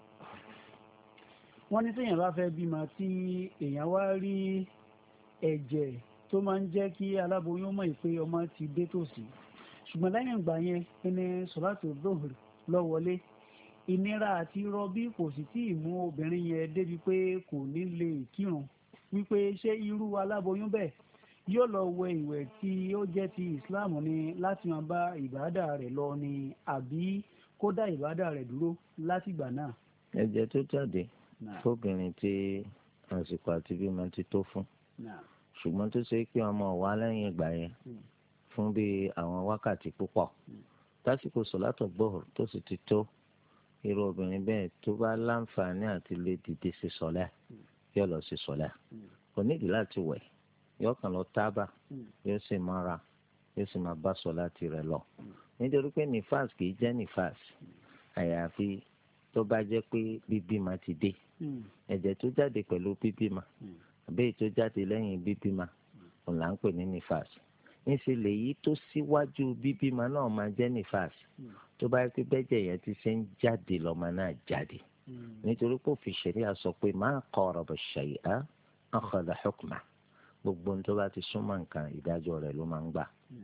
wọ́n ní téèyàn bá fẹ́ bímọ tí èèyàn wá rí ẹ̀jẹ̀ tó máa ń jẹ́ kí aláboyún mọ̀ pé ọmọ ti dé tòsí ṣùgbọ́n lẹ́yìn ìgbà yẹn ẹni sọ̀láàtù dóhùr lọ wọlé ìnira àti rọbí kò sì tí ì mú obìnrin yẹn débi pé kò ní lè kírun wípé ṣé irú aláboyún bẹ́ẹ̀ yóò lọ wẹ ìwẹ̀ tí ó jẹ́ ti Islam ni láti máa bá ìbádà rẹ̀ lọ ni àbí kó dá ìbádà rẹ̀ dúró látìgbà náà. ẹ̀jẹ̀ tó jáde fóbìnrin tí àsìkò àti bímọ ti tó fún ṣùgbọ́n tó ṣe pé ọmọ wà lẹ́yìn ìgbà yẹn fún bíi àwọn wákàtí púpọ̀ tásìkò sọ̀látù gbóhùr tó sì ti tó irú obìnrin bẹ́ẹ̀ tó bá láǹfààní àti lè dìde ṣe sọ̀lá yóò lọ ṣe sọ̀lá kò nídìí láti wẹ̀ yóò kàn lọ tábà yóò sì mára yóò sì máa bá sọ̀lá tirẹ̀ lọ nítorí pé nífàs kì í jẹ́ nífàs àyàfi tó bá jẹ́ pé bíbímọ ti dé ẹ̀jẹ̀ tó jáde pẹ̀lú bíbímọ àbẹ́yìí tó jáde lẹ́yìn bíbímọ òun là ń pè ní nífàs níṣẹ́ lèyí tó síwájú bíbímọ náà máa jẹ́ nífàs tó bá yẹ pé bẹ́jẹ̀ yẹn ti ṣe ń jáde lọ́mọ náà jáde nítorí pé òfin ṣẹ̀ríà sọ pé ma qaraba shay'a akhadha hukma gbogbo ohun tó bá ti súnmọ́ nǹkan ìdájọ́ rẹ̀ ló máa ń gbà.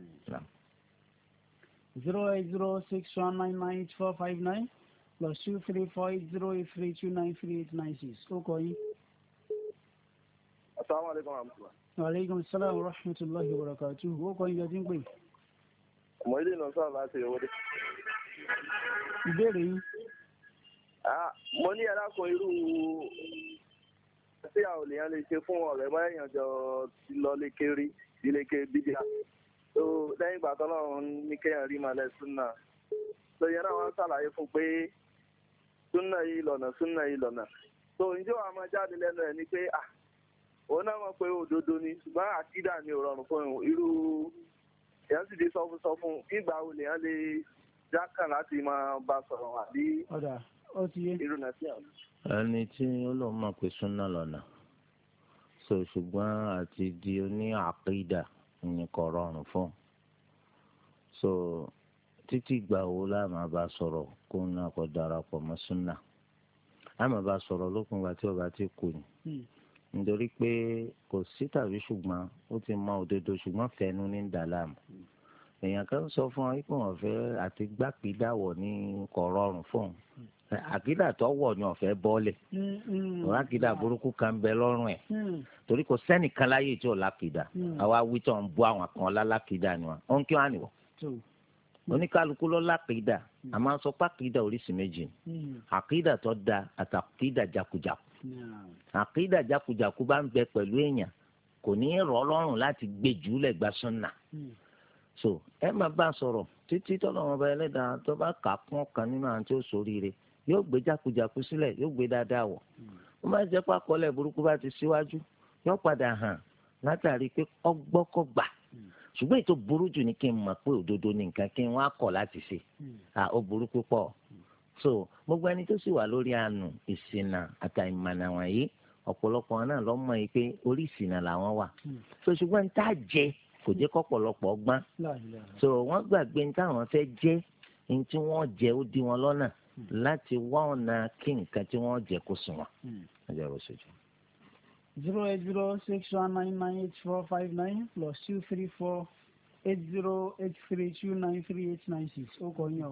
08061998459 +2348083293896 ó kọ yín. Assalamualaikum warahmatullahi. Wa alaikum assalam wa rahmatullahi wa barakatuh. Ó kọ yín bí ẹ ti ń pè. Mo ilé náà sọ̀rọ̀ láti ìwọ́dé. Ìbéèrè yín. Mo ní ẹ̀dákan irú tí a ò lè yan lè ṣe fún ọ̀rẹ́ bá èèyàn jọ ti lọ lékeri ìlékè bídíà tó lẹ́yìn ìgbà tó náà ní kéèyàn rí màlẹ́ súnà tó yẹn náà wọ́n ṣàlàyé fún pé súnà yìí lọ́nà súnà yìí lọ́nà tó ǹjẹ́ wàá máa jáde lẹ́nu ẹ̀ ni pé òun náà mọ̀ pé òdodo ni ṣùgbọ́n àkídà ni ò rọrùn fún irú èèyàn sì di sọ fún ìgbà wo lèèyàn lè jákàn láti máa bá sọ̀rọ̀ àbí irú náà sí àwọn. ẹni tí ó lọ mọ̀ pé súnà lọ́nà so ṣùgbọ́n àti di oní àkídà ìyẹn kò rọrùn fún so títí gbà wo la máa bá sọ̀rọ̀ kó náà kó darapọ̀ mọ́ súnà á máa bá sọ̀rọ̀ lókun ìgbà tí ọba ti kú ni nítorí pé kò sí tàbí ṣùgbọ́n ó ti mọ òdodo ṣùgbọ́n fẹ́nu ní dàlámù èèyàn kan sọ fún ọ pé wọ́n fẹ́ àti gbàpídàwọ̀ ní kò rọrùn fún un àkídà tó wọ̀ ni ọ̀fẹ́ bọ́ọ̀lẹ̀ ọ̀rọ̀ àkídà burúkú kan bẹ lọ́rùn ẹ̀ torí kò sẹ́nìkan láyé tí ò lákìdá àwa wí tó ń bú àwọn kan lálákìdá ni wọn ó ń kí wọn àníwọ̀ oníkálukú ló lákìdá a máa ń sọ pé àkídà oríṣi méjì ni àkídà tó da àti àkídà jákujàku àkídà jákujàku bá ń bẹ pẹ̀lú èèyàn kò ní í rọ̀ lọ́rùn láti gbé jù ú lẹ́gbàá súnà so ẹ máa bá a sọ̀rọ̀ títí tọ́lọ́wọ́n bá ẹlẹ́dàá tó bá kà á pọ́n kan nínú àwọn tí ó ṣoríire yóò gbé jákujàku sílẹ̀ yóò gbé dáadáa wọ̀ ó máa jẹ́ pàkọ́lẹ̀ burúkú bá ti síwájú yóò padà hàn látàrí pé ọgbọ́kọ̀gbà ṣùgbọ́n ètò burú jù ní kí n mọ̀ pé òdodo ní nǹkan kí n wá kọ̀ láti ṣe ó burú púpọ̀ so gbogbo ẹni tó sì wà lórí àánú ìṣìnà àtàìmọ̀nà wọ̀nyí ọ̀pọ̀lọpọ̀ náà lọ́mọ yìí pé orí ìṣìnà làwọn wà so ṣùgbọ́n ní tá a jẹ kò jẹ́ kọ́pọ̀lọpọ̀ gbọ́n so wọ́n gbàgbé ní táwọn fẹ́ jẹ́ ní tí wọ́n jẹ ó dí wọn lọ́nà láti wá ọ̀nà kí nǹkan tí wọ́n jẹ kó sùn wọn. 08061998459 +2348083293896 ó kọ yín ọ.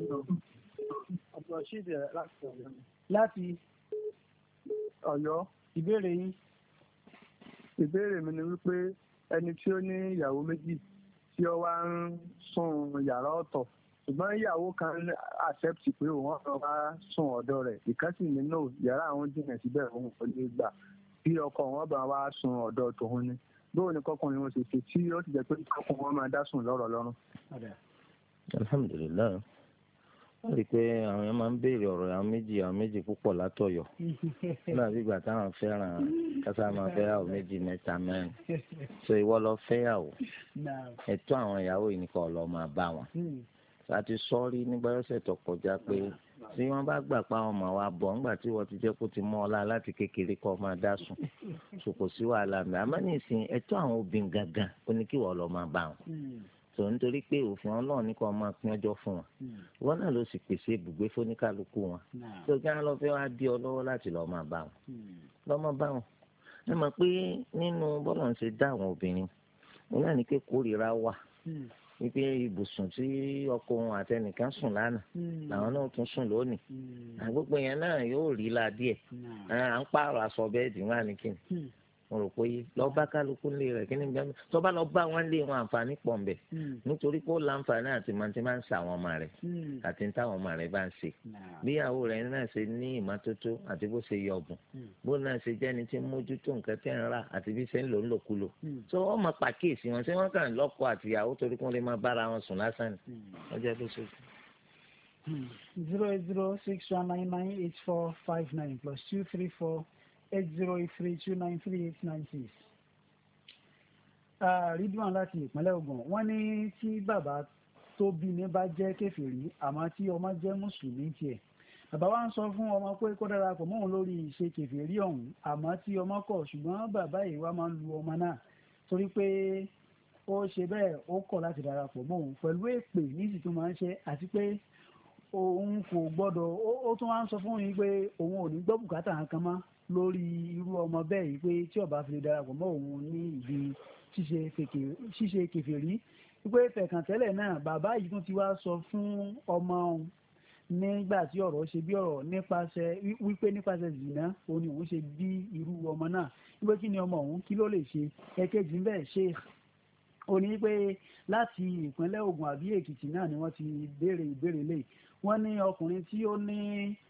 láti Ọ̀yọ́. ìbéèrè yín. ìbéèrè mi ni wípé ẹni tí ó ní ìyàwó méjì tí ó wá ń sùn yàrá ọ̀tọ̀ ṣùgbọ́n ìyàwó kan accept pé òun ọ̀rọ̀ wá sùn ọ̀dọ̀ rẹ̀ ìkànsì nínú yàrá àwọn jìnnà síbẹ̀ òun kò lè gbà bí ọkọ wọn bá wá sùn ọ̀dọ̀ tòun ni bóun ni kọkùnrin wọn ṣe ṣe tí ó ti jẹ́ pé kọkùnrin wọn máa dá sùn lọ́rọ̀ lọ́rùn. alhamdulilayi wọ́n rí i pé àwọn yẹn máa ń béèrè ọ̀rọ̀ àwọn méjì púpọ̀ látọ̀yọ̀ nígbà bí ìgbà táwọn fẹ́ràn kásá máa fẹ́yàwó méjì mẹ́ta mẹ́rin so ìwọ lọ fẹ́yàwó ẹ̀tọ́ àwọn ìyàwó yìí nìkan lọ máa bá wọn àti sọ́ọ́rí nígbà ọ̀sẹ̀ tó kọjá pé tí wọ́n bá gbà pa ọmọ wa bọ̀ ńgbà tí wọ́n ti jẹ́ kó ti mọ́ ọ láti kékeré kọ́ máa dá sùn so kò sí wàhálà mi àmọ́ nísìn ẹ̀tọ́ àwọn obìnrin gangan ó ní kí wọ́n lọ máa bá wọn tó nítorí pé òfin Ọlọ́run ní kó máa pín ọjọ́ fún wọn wọn náà ló sì pèsè ibùgbé fóníkálukú wọn tó kí wọn lọ fẹ́ wá dí ọ lọ́wọ́ láti lọ́ọ́ máa bá wọn lọ́ọ́ máa bá wọn ẹ mọ̀ pé nínú bọ́lá ń ṣe dá àwọn obìnrin wọn náà ní pé kórìíra wà wípé ibùsùn tí ọkọ wọn àtẹnìkan sùn lánàá làwọn náà tún sùn lónìí àgbègbè yẹn náà yóò rí la díẹ̀ à ń pààrọ̀ aṣọ bẹ́ẹ̀dì wọn àníkìní mo rò pé lọ bá kálukú lé rẹ̀ kí ni bí wọ́n tó bá lọ bá wọn lé wọn àǹfààní pọ̀ ńbẹ nítorí pé ó láǹfààní àti màtí máa ń sa àwọn ọmọ rẹ̀ àti táwọn ọmọ rẹ̀ bá ń ṣe bíyàwó rẹ̀ náà ṣe ní ìmọ́tótó àti bó ṣe yọ̀bùn bó náà ṣe jẹ́ni tí ń mójútó nǹkan tẹ́ ń rà àti bí ṣe ń lò ń lòkulò tó wọ́n máa pàkíyèsí wọn ṣé wọ́n kàn lọ́kọ àtìyàwó torí kí wọ́n lè máa bára wọn sùn lásán ni ọjọ́ tó ṣe. 08061998459 +234 8083293896. Ridwan láti ìpínlẹ̀ Ògùn wọ́n ní tí bàbá tó bí ní bá jẹ́ kèfèrí àmọ́ tí ọmọ jẹ́ mùsùlùmí tiẹ̀ bàbá wa ń sọ fún ọmọ pé kó darapọ̀ mọ́ òun lórí ìṣe kèfèrí ọ̀hún àmọ́ tí ọmọ kọ̀ ṣùgbọ́n bàbá yìí wá máa ń lu ọmọ náà torí pé ó ṣe bẹ́ẹ̀ ó kọ̀ láti darapọ̀ mọ́ òun pẹ̀lú èpè níṣì tó máa ń ṣe àti pé òun kò gbọ́dọ̀ ó tún wá ń sọ fún yín pé òun ò ní gbọ́ bùkátà kan mọ́ lórí irú ọmọ bẹ́ẹ̀ yìí pé tí ó bá fi lè darapọ̀ mọ́ òun ní ìdí ṣíṣe kèfèrí wípé fẹ̀kàntẹ́lẹ̀ náà bàbá yìí tún ti wá sọ fún ọmọ òun nígbà tí ọ̀rọ̀ ṣe bí ọ̀rọ̀ nípasẹ̀ zìnà òun ni òun ṣe bí irú ọmọ náà wípé kí ni ọmọ òun kí ló lè ṣe ẹ̀kejì ń bẹ̀ ṣe ó ní pé láti ìpínlẹ̀ Ògùn àbí Èkìtì náà ni wọ́n ti béèrè ìbéèrè lè wọ́n ní ọkùnrin tí ó ní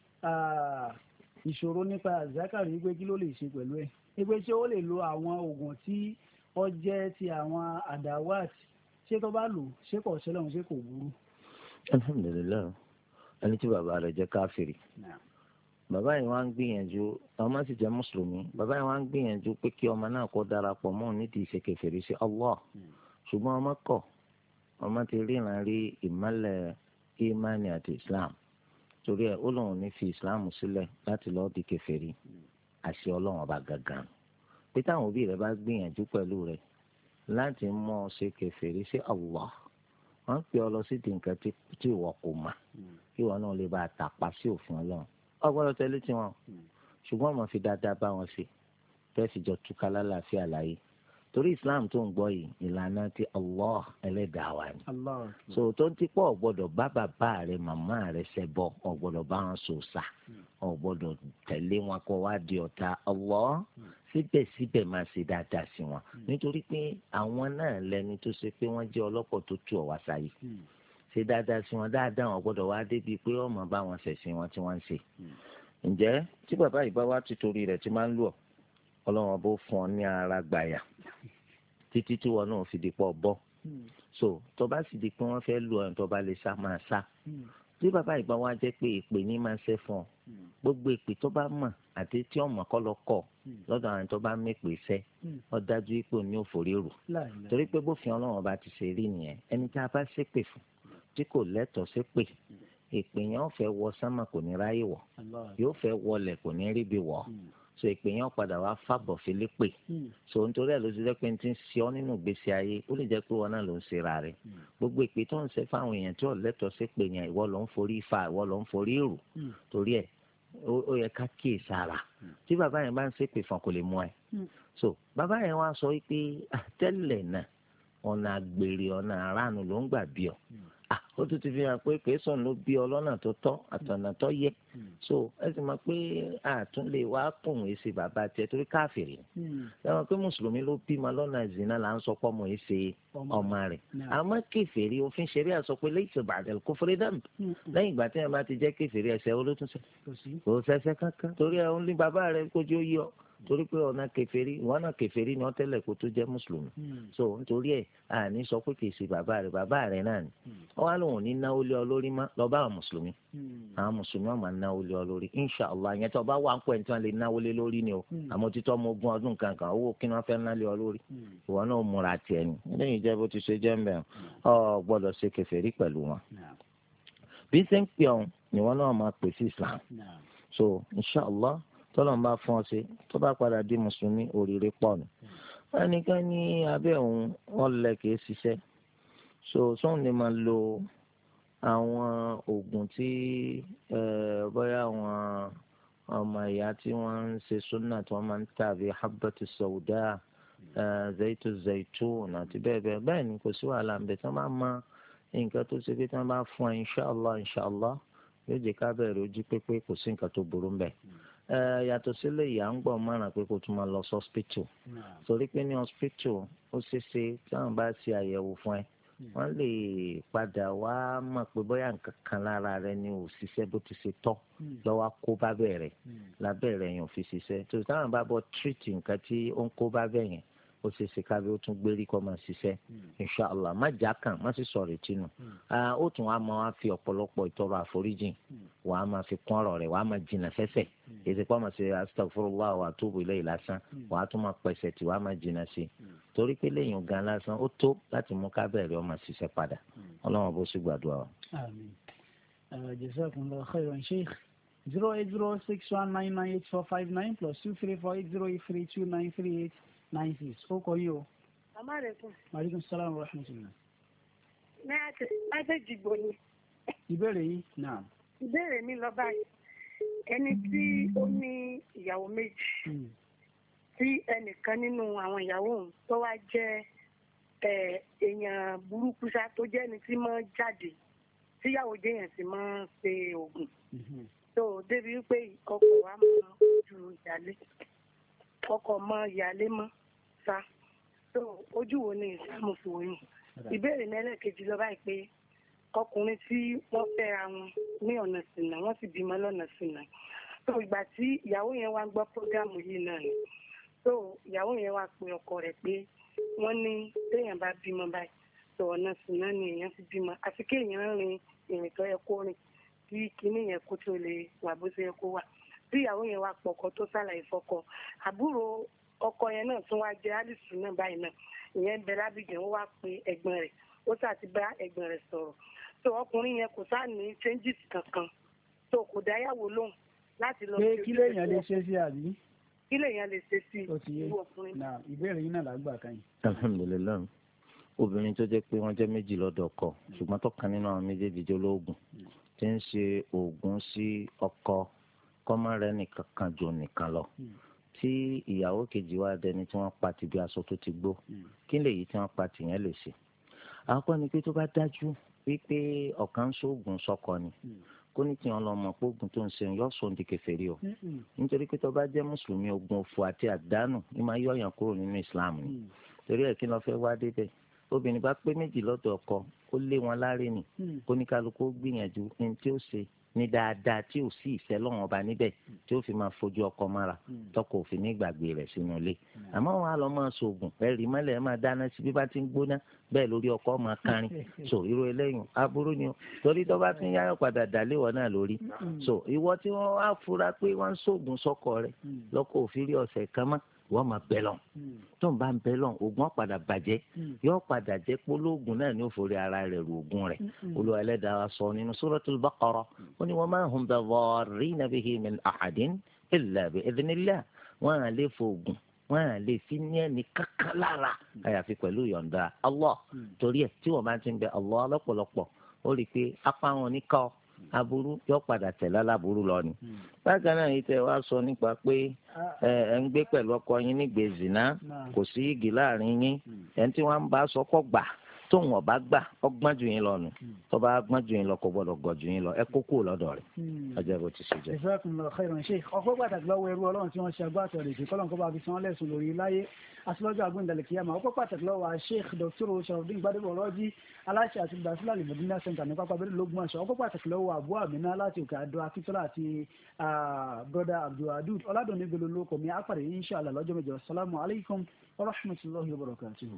ìṣòro nípa àzákàrí wípé kí ló lè ṣe pẹ̀lú ẹ̀ wípé ṣé ó lè lo àwọn oògùn tí ó jẹ́ ti àwọn àdáwàt ṣé tó bá lò ṣé kò ṣẹlẹ̀ ṣé kò burú. alhamdulilayi ẹni tí bàbá rẹ̀ jẹ́ káfíìrì bàbá yìí wá ń gbìyànjú ọmọ sì jẹ́ mùsùlùmí bàbá yìí wá ń gbìyànjú pé kí ọmọ náà kó darapọ̀ mọ́ nídìí ìṣe kèfèrí sí Allah ṣùgbọ́n ọmọ kọ̀ ọmọ ti ríran rí ìmọ́lẹ̀ ìmánì àti Islam torí ẹ̀ ó lóun ní fi Islam sílẹ̀ láti lọ́ọ́ di kèfèrí àṣẹ Ọlọ́run ọba gangan pé táwọn òbí rẹ̀ bá gbìyànjú pẹ̀lú rẹ̀ láti mọ́ ọ ṣe kèfèrí sí Allah wọ́n pè ọ lọ sí di nǹkan tí ìwọ kò mà kí ìwọ náà lè bá a tàpá sí òfin Ọlọ́run ọgbọ́dọ̀ tẹ́lẹ̀ tí wọn ṣùgbọ́n ọmọ fi dáadáa bá wọn ṣe tẹ́ fi jọ túká lálàáfíà láyé torí Islam tó ń gbọ́ yìí ìlànà ti Allah ẹlẹ́dàá wa ni so tó ń tipọ̀ ọ̀gbọ́dọ̀ bá bàbá rẹ̀ màmá rẹ̀ ṣẹbọ ọ̀gbọ́dọ̀ bá wọn sòsà ọ̀gbọ́dọ̀ tẹ̀lé wọn kó wá di ọ̀tá Allah síbẹ̀síbẹ̀ máa ṣe dáadáa sí wọn nítorí pé àwọn náà lẹni tó ṣe pé wọ́n jẹ́ ọlọ́pọ̀ tó tú ọ̀wá sáyé ṣe dáadáa sí wọn dáadáa wọn gbọ́dọ̀ wá débi pé ọmọ bá wọn ṣẹ̀sìn wọn tí wọ́n ń ṣe ǹjẹ́ tí bàbá yìí bá wá títorí rẹ̀ ti máa ń lù ọ́ Ọlọ́run bó fún ọ ní ara gbàyà títí tí wọn náà fi di pọ̀ bọ́ so tó bá sì di pé wọ́n fẹ́ lù ọ́ tó bá lè sá máa sá tí bàbá yìí bá wá jẹ́ pé èpè ní máa ṣe fún ọ gbogbo èpè tó bá mọ̀ àti tí ọmọ kọ́ lọ kọ́ lọ́dọ̀ àwọn tó bá mépè sẹ́ ọ dájú pé òní ò forí rò torí pé bófin Ọlọ́run ọba ti ṣe rí nìyẹn ẹni tí a bá ṣépè fún tí kò lẹ́tọ̀ọ́ ṣépè èpè yẹn ó fẹ́ wọ sánmà kò ní ráyè wọ̀ yóò fẹ́ wọlẹ̀ kò ní ríbi wọ̀ so èpè yẹn padà wá fàbọ̀ fílẹ̀ pè so nítorí ẹ̀ ló ti jẹ́ pé n ti ń ṣe ọ́ nínú ìgbésí ayé ó lè jẹ́ pé wọn náà ló ń ṣe ra rẹ̀ gbogbo èpè tó ń ṣe fáwọn èèyàn tí ò lẹ́tọ̀ọ́ ṣépè yẹn ìwọ ló ń forí fa ìwọ ló ń forí rù torí ẹ̀ ó yẹ ká kíyè sára tí bàbá yẹn bá ń ṣépè fún kò lè mú ẹ so bàbá yẹn wá sọ pé tẹ́lẹ̀ náà ọ̀nà àgbèrè ọ̀nà àránù ló ń gbà bí ọ ó tún ti fi hàn pé kèésàn ló bí ọ lọ́nà tó tọ́ àtọ̀nà tó yẹ so ẹ sì mọ̀ pé àtúnlé wa kùn èsì bàbá tiẹ̀ torí káfìrì ẹ mọ̀ pé mùsùlùmí ló bímọ lọ́nà ìzìnà là ń sọ pé ọmọ èsì ọmọ rẹ̀ àmọ́ kèfèrí òfin ṣẹ̀rí àsọ pé lẹ́yìn ìṣèbàdàn kò fẹ́rẹ́ dànù lẹ́yìn ìgbà tí ẹ bá ti jẹ́ kèfèrí ẹsẹ̀ olótúnṣe kò sẹ́sẹ́ kankan torí ẹ ń lé bàbá rẹ̀ kójú yí ọ torí pé ọ̀nà kèfèrí ìwọ náà kèfèrí ni wọ́n tẹ́lẹ̀ kó tó jẹ́ mùsùlùmí so nítorí ẹ̀ àní sọ pé kì í ṣe bàbá rẹ̀ náà ni wọ́n wá lóun ní náwó lé ọ lórí má lọ bá àwọn mùsùlùmí wọn máa náwó lé ọ lórí inshàlá yẹn tó bá wà ń pẹ́ tí wọ́n lè náwó lé lórí ni o àmọ́ títọ́ ọmọ ogún ọdún kankan owó kí wọ́n fẹ́ ná lé ọ lórí ìwọ náà múra tiẹ̀ ni lẹ́yìn jẹ́ bó ti ṣe jẹ́ mbẹ́ ọ gbọ́dọ̀ ṣe kèfèrí pẹ̀lú wọn bí ṣe ń pè ọ́n ni wọ́n náà máa pè sí Islam so inshàlá tọ́lọ̀ ń bá fún ọ sí tó bá padà di mùsùlùmí òrìrì pọ̀ ni ẹnìkan ní abẹ́ òun ọ̀lẹ́ kìí ṣiṣẹ́ so sóun lè máa lo àwọn oògùn tí bóyá àwọn ọmọ ìyá tí wọ́n ń ṣe súnà tí wọ́n máa ń tàbí habbatu sauda zaitun àti bẹ́ẹ̀ bẹ́ẹ̀ ni kò sí wàhálà ń bẹ tí wọ́n bá mọ nǹkan tó ṣe pé tí wọ́n bá fún ẹ inṣàlá yóò jẹ́ ká bẹ̀rẹ̀ ojú pépé kò sí nǹkan tó burú ń bẹ. Yàtọ̀ sílẹ̀ ìyá ń gbọ́ márùn pé kó tún máa lọ sí hospital torí pé ní hospital ó ṣeéṣe tí wọ́n bá ṣe àyẹ̀wò fún ẹ wọ́n lè padà wá mọ̀ pé bóyá nǹkan kan lára rẹ ni ò ṣiṣẹ́ bó ti ṣe tọ́ lọ́wọ́ kó bá bẹ̀rẹ̀ lábẹ́rẹ̀ yẹn ò fi ṣiṣẹ́ tó táwọn bá bọ́ treat nǹkan tí ó ń kó bá bẹ̀ yẹn ó ṣe ṣe kábí ó tún gbérí kọ́ máa ṣiṣẹ́ inshàlá má jà kàn má sì sọ̀rọ̀ ìtinú ó tún wá máa fi ọ̀pọ̀lọpọ̀ ìtọrọ àforíjìn wà á máa fi kún ọ̀rọ̀ rẹ̀ wà á máa jìnnà fẹ́fẹ́ èsì pọ́ máa ṣe astaghfirullah wa atubu ilayhi lásán wà á tún máa pẹ̀sẹ̀ tí wà á máa jìnnà sí torí pé lẹ́yìn gan lásán ó tó láti mú kábẹ̀rẹ̀ ó máa ṣiṣẹ́ padà ọlọ́run bó sì gbàdúrà wa. àmín jazakumullahu khairan sheikh 08061998459 +2348083293896 ó kọ yín o. Amárekun. Maaleykum salaam wa rahmatulah. Láti Jìgbò ni. Ìbéèrè yìí náà. Ìbéèrè mi lọ báyìí. Ẹni tí ó ní ìyàwó méjì. Tí ẹnìkan nínú àwọn ìyàwó òun tó wá jẹ́ èèyàn burúkú ṣá tó jẹ́ ẹni tí máa jáde tíyàwó jẹ́yàn sì máa ṣe oògùn. Tó débi wípé ọkọ wa máa ojú ìyálé. Ọkọ mọ ìyálé mọ́ sá. So ojú wo ni ìsàmù fún oyún? Ìbéèrè ní ẹlẹ́ẹ̀kejì lọ báyìí pé ọkùnrin tí wọ́n fẹ́ra wọn ní ọ̀nà ṣìnà wọ́n sì bímọ lọ́nà ṣìnà. So ìgbà tí ìyàwó yẹn wá ń gbọ́ prógámù yìí náà ni. So ìyàwó yẹn wá pe ọkọ rẹ̀ pé wọ́n ní téèyàn bá bímọ báyìí so ọ̀nà ṣìnà ni èèyàn ti bímọ àti kéèyàn rin ìrìn tó yẹ kó rìn kí kinní yẹn kó tó lè wà bó ṣe yẹ kó wà. Tí ìyàwó yẹn wá pọkọ tó ṣàlàyé fọ́kọ àbúrò ọkọ yẹn náà tún wá jẹ alice náà báyìí náà ìyẹn bẹ lábìjẹ ó wá pe ẹ̀gbọ́n rẹ̀ ó sà ti bá ẹ̀gbọ́n rẹ̀ sọ̀rọ̀ tó ọkùnrin yẹn kò sáà ní changes kankan tó kò dáyàwó lóhùn láti lọ. pé kí lèèyàn lè ṣe sí àbí. kí lèèyàn lè ṣe sí irú ọkùnrin náà. ìbéèrè yín náà làgbà kan yìí. alhamdulilayi obìnrin tó jẹ́ pé wọ́n jẹ́ méjì lọ́dọ̀ ọkọ ṣùgbọ́n tó kan nínú àwọn méjèèjì jẹ́ olóògùn tí ń ṣe oògùn sí ọkọ kọ́mọ rẹ̀ nìkan kan jò nìkan lọ tí ìyàwó kejì wá dẹni tí wọ́n pa ti bí aṣọ tó ti gbó kí lèyí tí wọ́n pa tìyẹn lè ṣe. àkọ́kọ́ ni pé tó bá dájú wípé ọ̀kan ṣoògùn sọ́kọ ni kó ní tiwọn lọ mọ̀ pé oògùn tó ń ṣe yọ sọ ní kèfèrí o nítorí pé tó bá jẹ́ mùsùlùmí oògùn òfò àti àdánù ní máa yọ̀yàn kúrò nínú ìsìláàmù ni torí ẹ̀ kí ló fẹ́ wá débẹ̀ obìnrin bá pé méjì lọ́dọ̀ ọkọ ó lé wọn láre nì kó ní kálukú gbìyànjú ní tí ó ṣe ní dáadáa tí ò sí ìfẹ́ lọ́wọ́n ọba níbẹ̀ tí ó fi máa fojú ọkọ mára tọkọ òfin ní ìgbàgbé rẹ̀ sínú ilé àmọ́ wọn á lọ máa ṣoògùn ẹ̀rì mọ́lẹ̀ máa dáná sí bí bá ti ń gbóná bẹ́ẹ̀ lórí ọkọ máa kárin so irú eléyìí aburú ni o torí tó bá ti ń yáyọ̀ padà dàléwọ̀ náà lórí so ìwọ tí wọ́n á fura pé wọ́n ń ṣoògùn sọ́kọ rẹ̀ lọ́kọ òfin rí ọ̀sẹ̀ kan mọ́ wọ́n máa bẹ̀ lọ́n tó ń bá ń bẹ̀ lọ́n oògùn ọ̀padà bàjẹ́ yóò padà jẹ́ polóògùn náà ní òfòrí ara rẹ̀ ru oògùn rẹ̀ Olúwa Ẹlẹ́dàá wa sọ nínú Suratul Baqara ó ní wa ma hum bidarrina bihi min ahadin illa bi idhnillah wọ́n á lè fo oògùn wọ́n á lè fi ní ẹni kankan lára àyàfi pẹ̀lú yọ̀ǹda Allah torí ẹ̀ tí wọ́n bá ti ń bẹ Allah lọ́pọ̀lọpọ̀ ó rí i pé apá wọn ní ká aburú yóò padà tẹ̀lé aláburú lọ ni. bákan náà yìí tẹ wá sọ nípa pé ẹ ń gbé pẹ̀lú ọkọ yín nígbè zina kò sí igi láàrin yín ẹ̀ ń tí wọ́n ń bá sọ́kọ̀ gbà tóun ọba gbà ọgbọ́n jù yín lọ nù tó bá gbọ́n jù yín lọ kò gbọ́dọ̀ gọ̀ jù yín lọ ẹ kókó lọ́dọ̀ rẹ̀ ọjọ́ bó ti ṣe jẹ́. Jazakumullahu khairan Sheikh ọ̀pọ̀ pàtàkì lọ́wọ́ ẹrú ọlọ́run tí wọ́n ṣe agbátẹrù ètò kọ́lọ́n kó bá fi san lẹ́sùn lórí láyé aṣíwájú àgbéǹdàlẹ̀ kìyàmà ọ̀pọ̀ pàtàkì lọ́wọ́ Sheikh Dr. Sharafdeen Gbadebo Ọlọ́jí aláṣẹ àti olùdásílẹ̀ Al-Madina Center ní pápá abẹ́rẹ́ lógún àṣọ ọ̀pọ̀ pàtàkì lọ́wọ́ Abu Amina láti òkè àdó akíntola àti broda Abdulwadud ọ̀làdùnní gbèlú lóko mi àpàdé inshallah lọ́jọ́ mẹ́jọ assalamu alaikum wa rahmatullahi wa barakatuhu.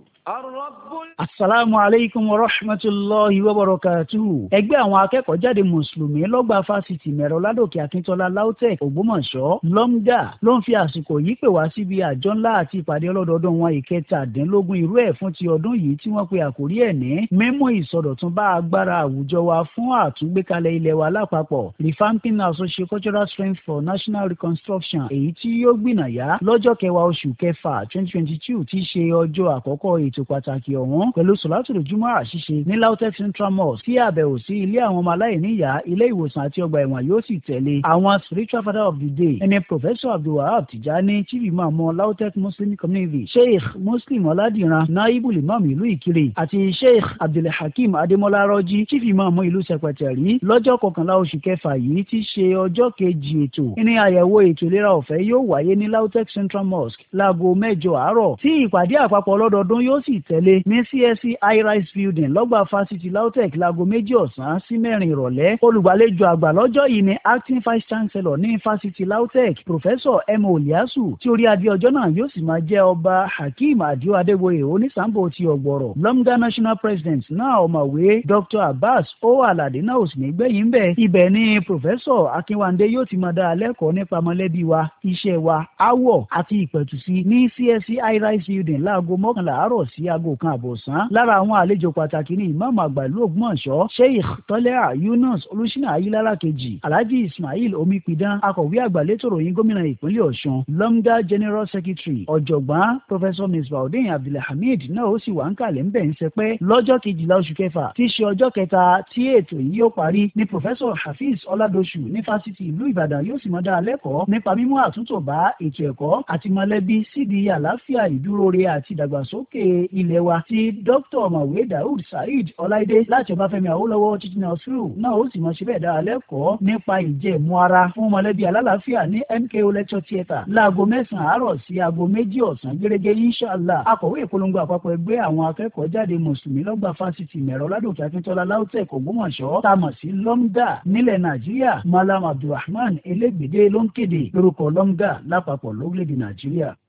Assalamu alaikum wa rahmatullahi wa barakatuhu. Ẹgbẹ́ àwọn akẹ́kọ̀ọ́ jáde mùsùlùmí lọ́gbà fásitì Mẹ̀rọ Ládòkè Akíntọ́lá LAUTECH Ògbómọ̀ṣọ́ LOMDA ló ń fi àsìkò yìí pè wá síbi àjọ ńlá àti ìpàdé ọlọ́dọọdún wọn ìkẹtàdínlógún irú ẹ̀ fún ti ọdún yìí tí wọ́n pe àkórí ẹ̀ ní mímú ìsọdọ̀tun bá agbára àwùjọ wa fún àtúngbékalẹ̀ ilẹ̀ wa lápapọ̀ revamping our socio-cultural strength for national reconstruction èyí tí yóò gbìnàyà lọ́jọ́ kẹwàá oṣù kẹfà 2022 tí í ṣe ọjọ́ àkọ́kọ́ ètò pàtàkì ọ̀hún pẹ̀lú sọ̀látùlù júmọ́ àṣìṣe ní LAUTECH Central Mosque tí àbẹ̀wò sí ilé àwọn ọmọ aláìníyá ilé ìwòsàn àti ọgbà ẹ̀wọ̀n yóò sì tẹ̀lé àwọn spiritual father of the day ẹni Professor Abdulwahab Tijani chief imam LAUTECH Muslim Community Sheikh Muslim Ọládìran naibul imam ìlú Ìkirè àti Sheikh Abdulhakeem Adémọ́lá Rọ́jí chief imam ìlú Sẹ̀pẹ̀tẹ̀rí lọ́jọ́ 11 oṣù kẹfà yìí tí ṣe ọjọ́ kejì ètò ní àyẹ̀wò ètò ìlera ọ̀fẹ́ yóò wáyé ní LAUTECH Central Mosque láago 8 àárọ̀ tí ìpàdé àpapọ̀ ọlọ́dọọdún yóò sì tẹ̀lé ní CSC High-Rise Building lọ́gbà fásitì LAUTECH láago 2 ọ̀sán sí 4 ìrọ̀lẹ́ olùgbàlejò àgbà lọ́jọ́ yìí ni acting vice chancellor ní fásitì LAUTECH Professor M. Oliasu tí orí adé ọjọ́ náà yóò sì máa jẹ́ ọba Hakeem Adio Adéboyè onísàmbò ti ọ̀gbọ̀rọ̀ LOMDA national president náà ọ̀mọ̀wé Dr. Abbas O. Alade náà ò sì ní gbẹ̀yìn bẹ́ẹ̀ ibẹ̀ ni Professor Akínwándé yóò ti máa dá a lẹ́kọ̀ọ́ nípa mọ̀lẹ́bí wa iṣẹ́ wa áwọ̀ àti ìpẹ̀tùsí ní CSC High-Rise Building láago 11 àárọ̀ sí aago 1 àbọ̀sán lára àwọn àlejò pàtàkì ní ìmáàmù àgbà ìlú Ògbómọ̀ṣọ́ Sheikh Tọ́lẹ́à Yunus Olúṣínà Ayílára kejì Alhaji Ismail Omipidan akọ̀wé àgbà létòròyìn gómìnà ìpínlẹ̀ Ọ̀ṣun LOMDA General Secretary ọ̀jọ̀gbọ́n Professor Misbaudeen Abdulhamid náà ó sì wà ń kàlẹ̀ ń bẹ̀ ń sẹpẹ́ lọ́jọ́ 12 oṣù kẹfà tí í ṣe ọjọ́ kẹta tí ètò yìí yóò parí ní Professor Hafiz Ọládọ̀ṣù ní fásitì ìlú Ìbàdàn yóò sì máa dá a lẹ́kọ̀ọ́ nípa mímú àtúntò bá ètò ẹ̀kọ́ àti mọ̀lẹ́bí sídìí àlàáfíà ìdúróore àti ìdàgbàsókè ilẹ̀ wa tí Dr. Ọ̀mọ̀wé Daoud Saheed Ọláìdé láti Ọbáfẹ́mi Awólọ́wọ̀ teaching hospital náà ó sì máa ṣe bẹ́ẹ̀ dá a lẹ́kọ̀ọ́ nípa ìjẹ̀mú ara fún mọ̀lẹ́bí alálàáfíà ní MKO lecture theatre láago 9 àárọ̀ sí aago 2 ọ̀sán gẹ́gẹ́ inshallah akọ̀wé ìpolongo àpapọ̀ ẹgbẹ́ àwọn akẹ́kọ̀ọ́ jáde mùsùlùmí lọ́gbà fásitì Mẹ̀rọ Ládòkè Akíntọ́lá LAUTECH Ògbómọ̀ṣọ́ támọ̀ sí LOMDA nílẹ̀ Nàìjíríà Malam Abdulrahman Elégbèdé ló ń kéde lórúkọ LOMDA lápapọ̀ lórílẹ̀‐èdè Nàìjíríà.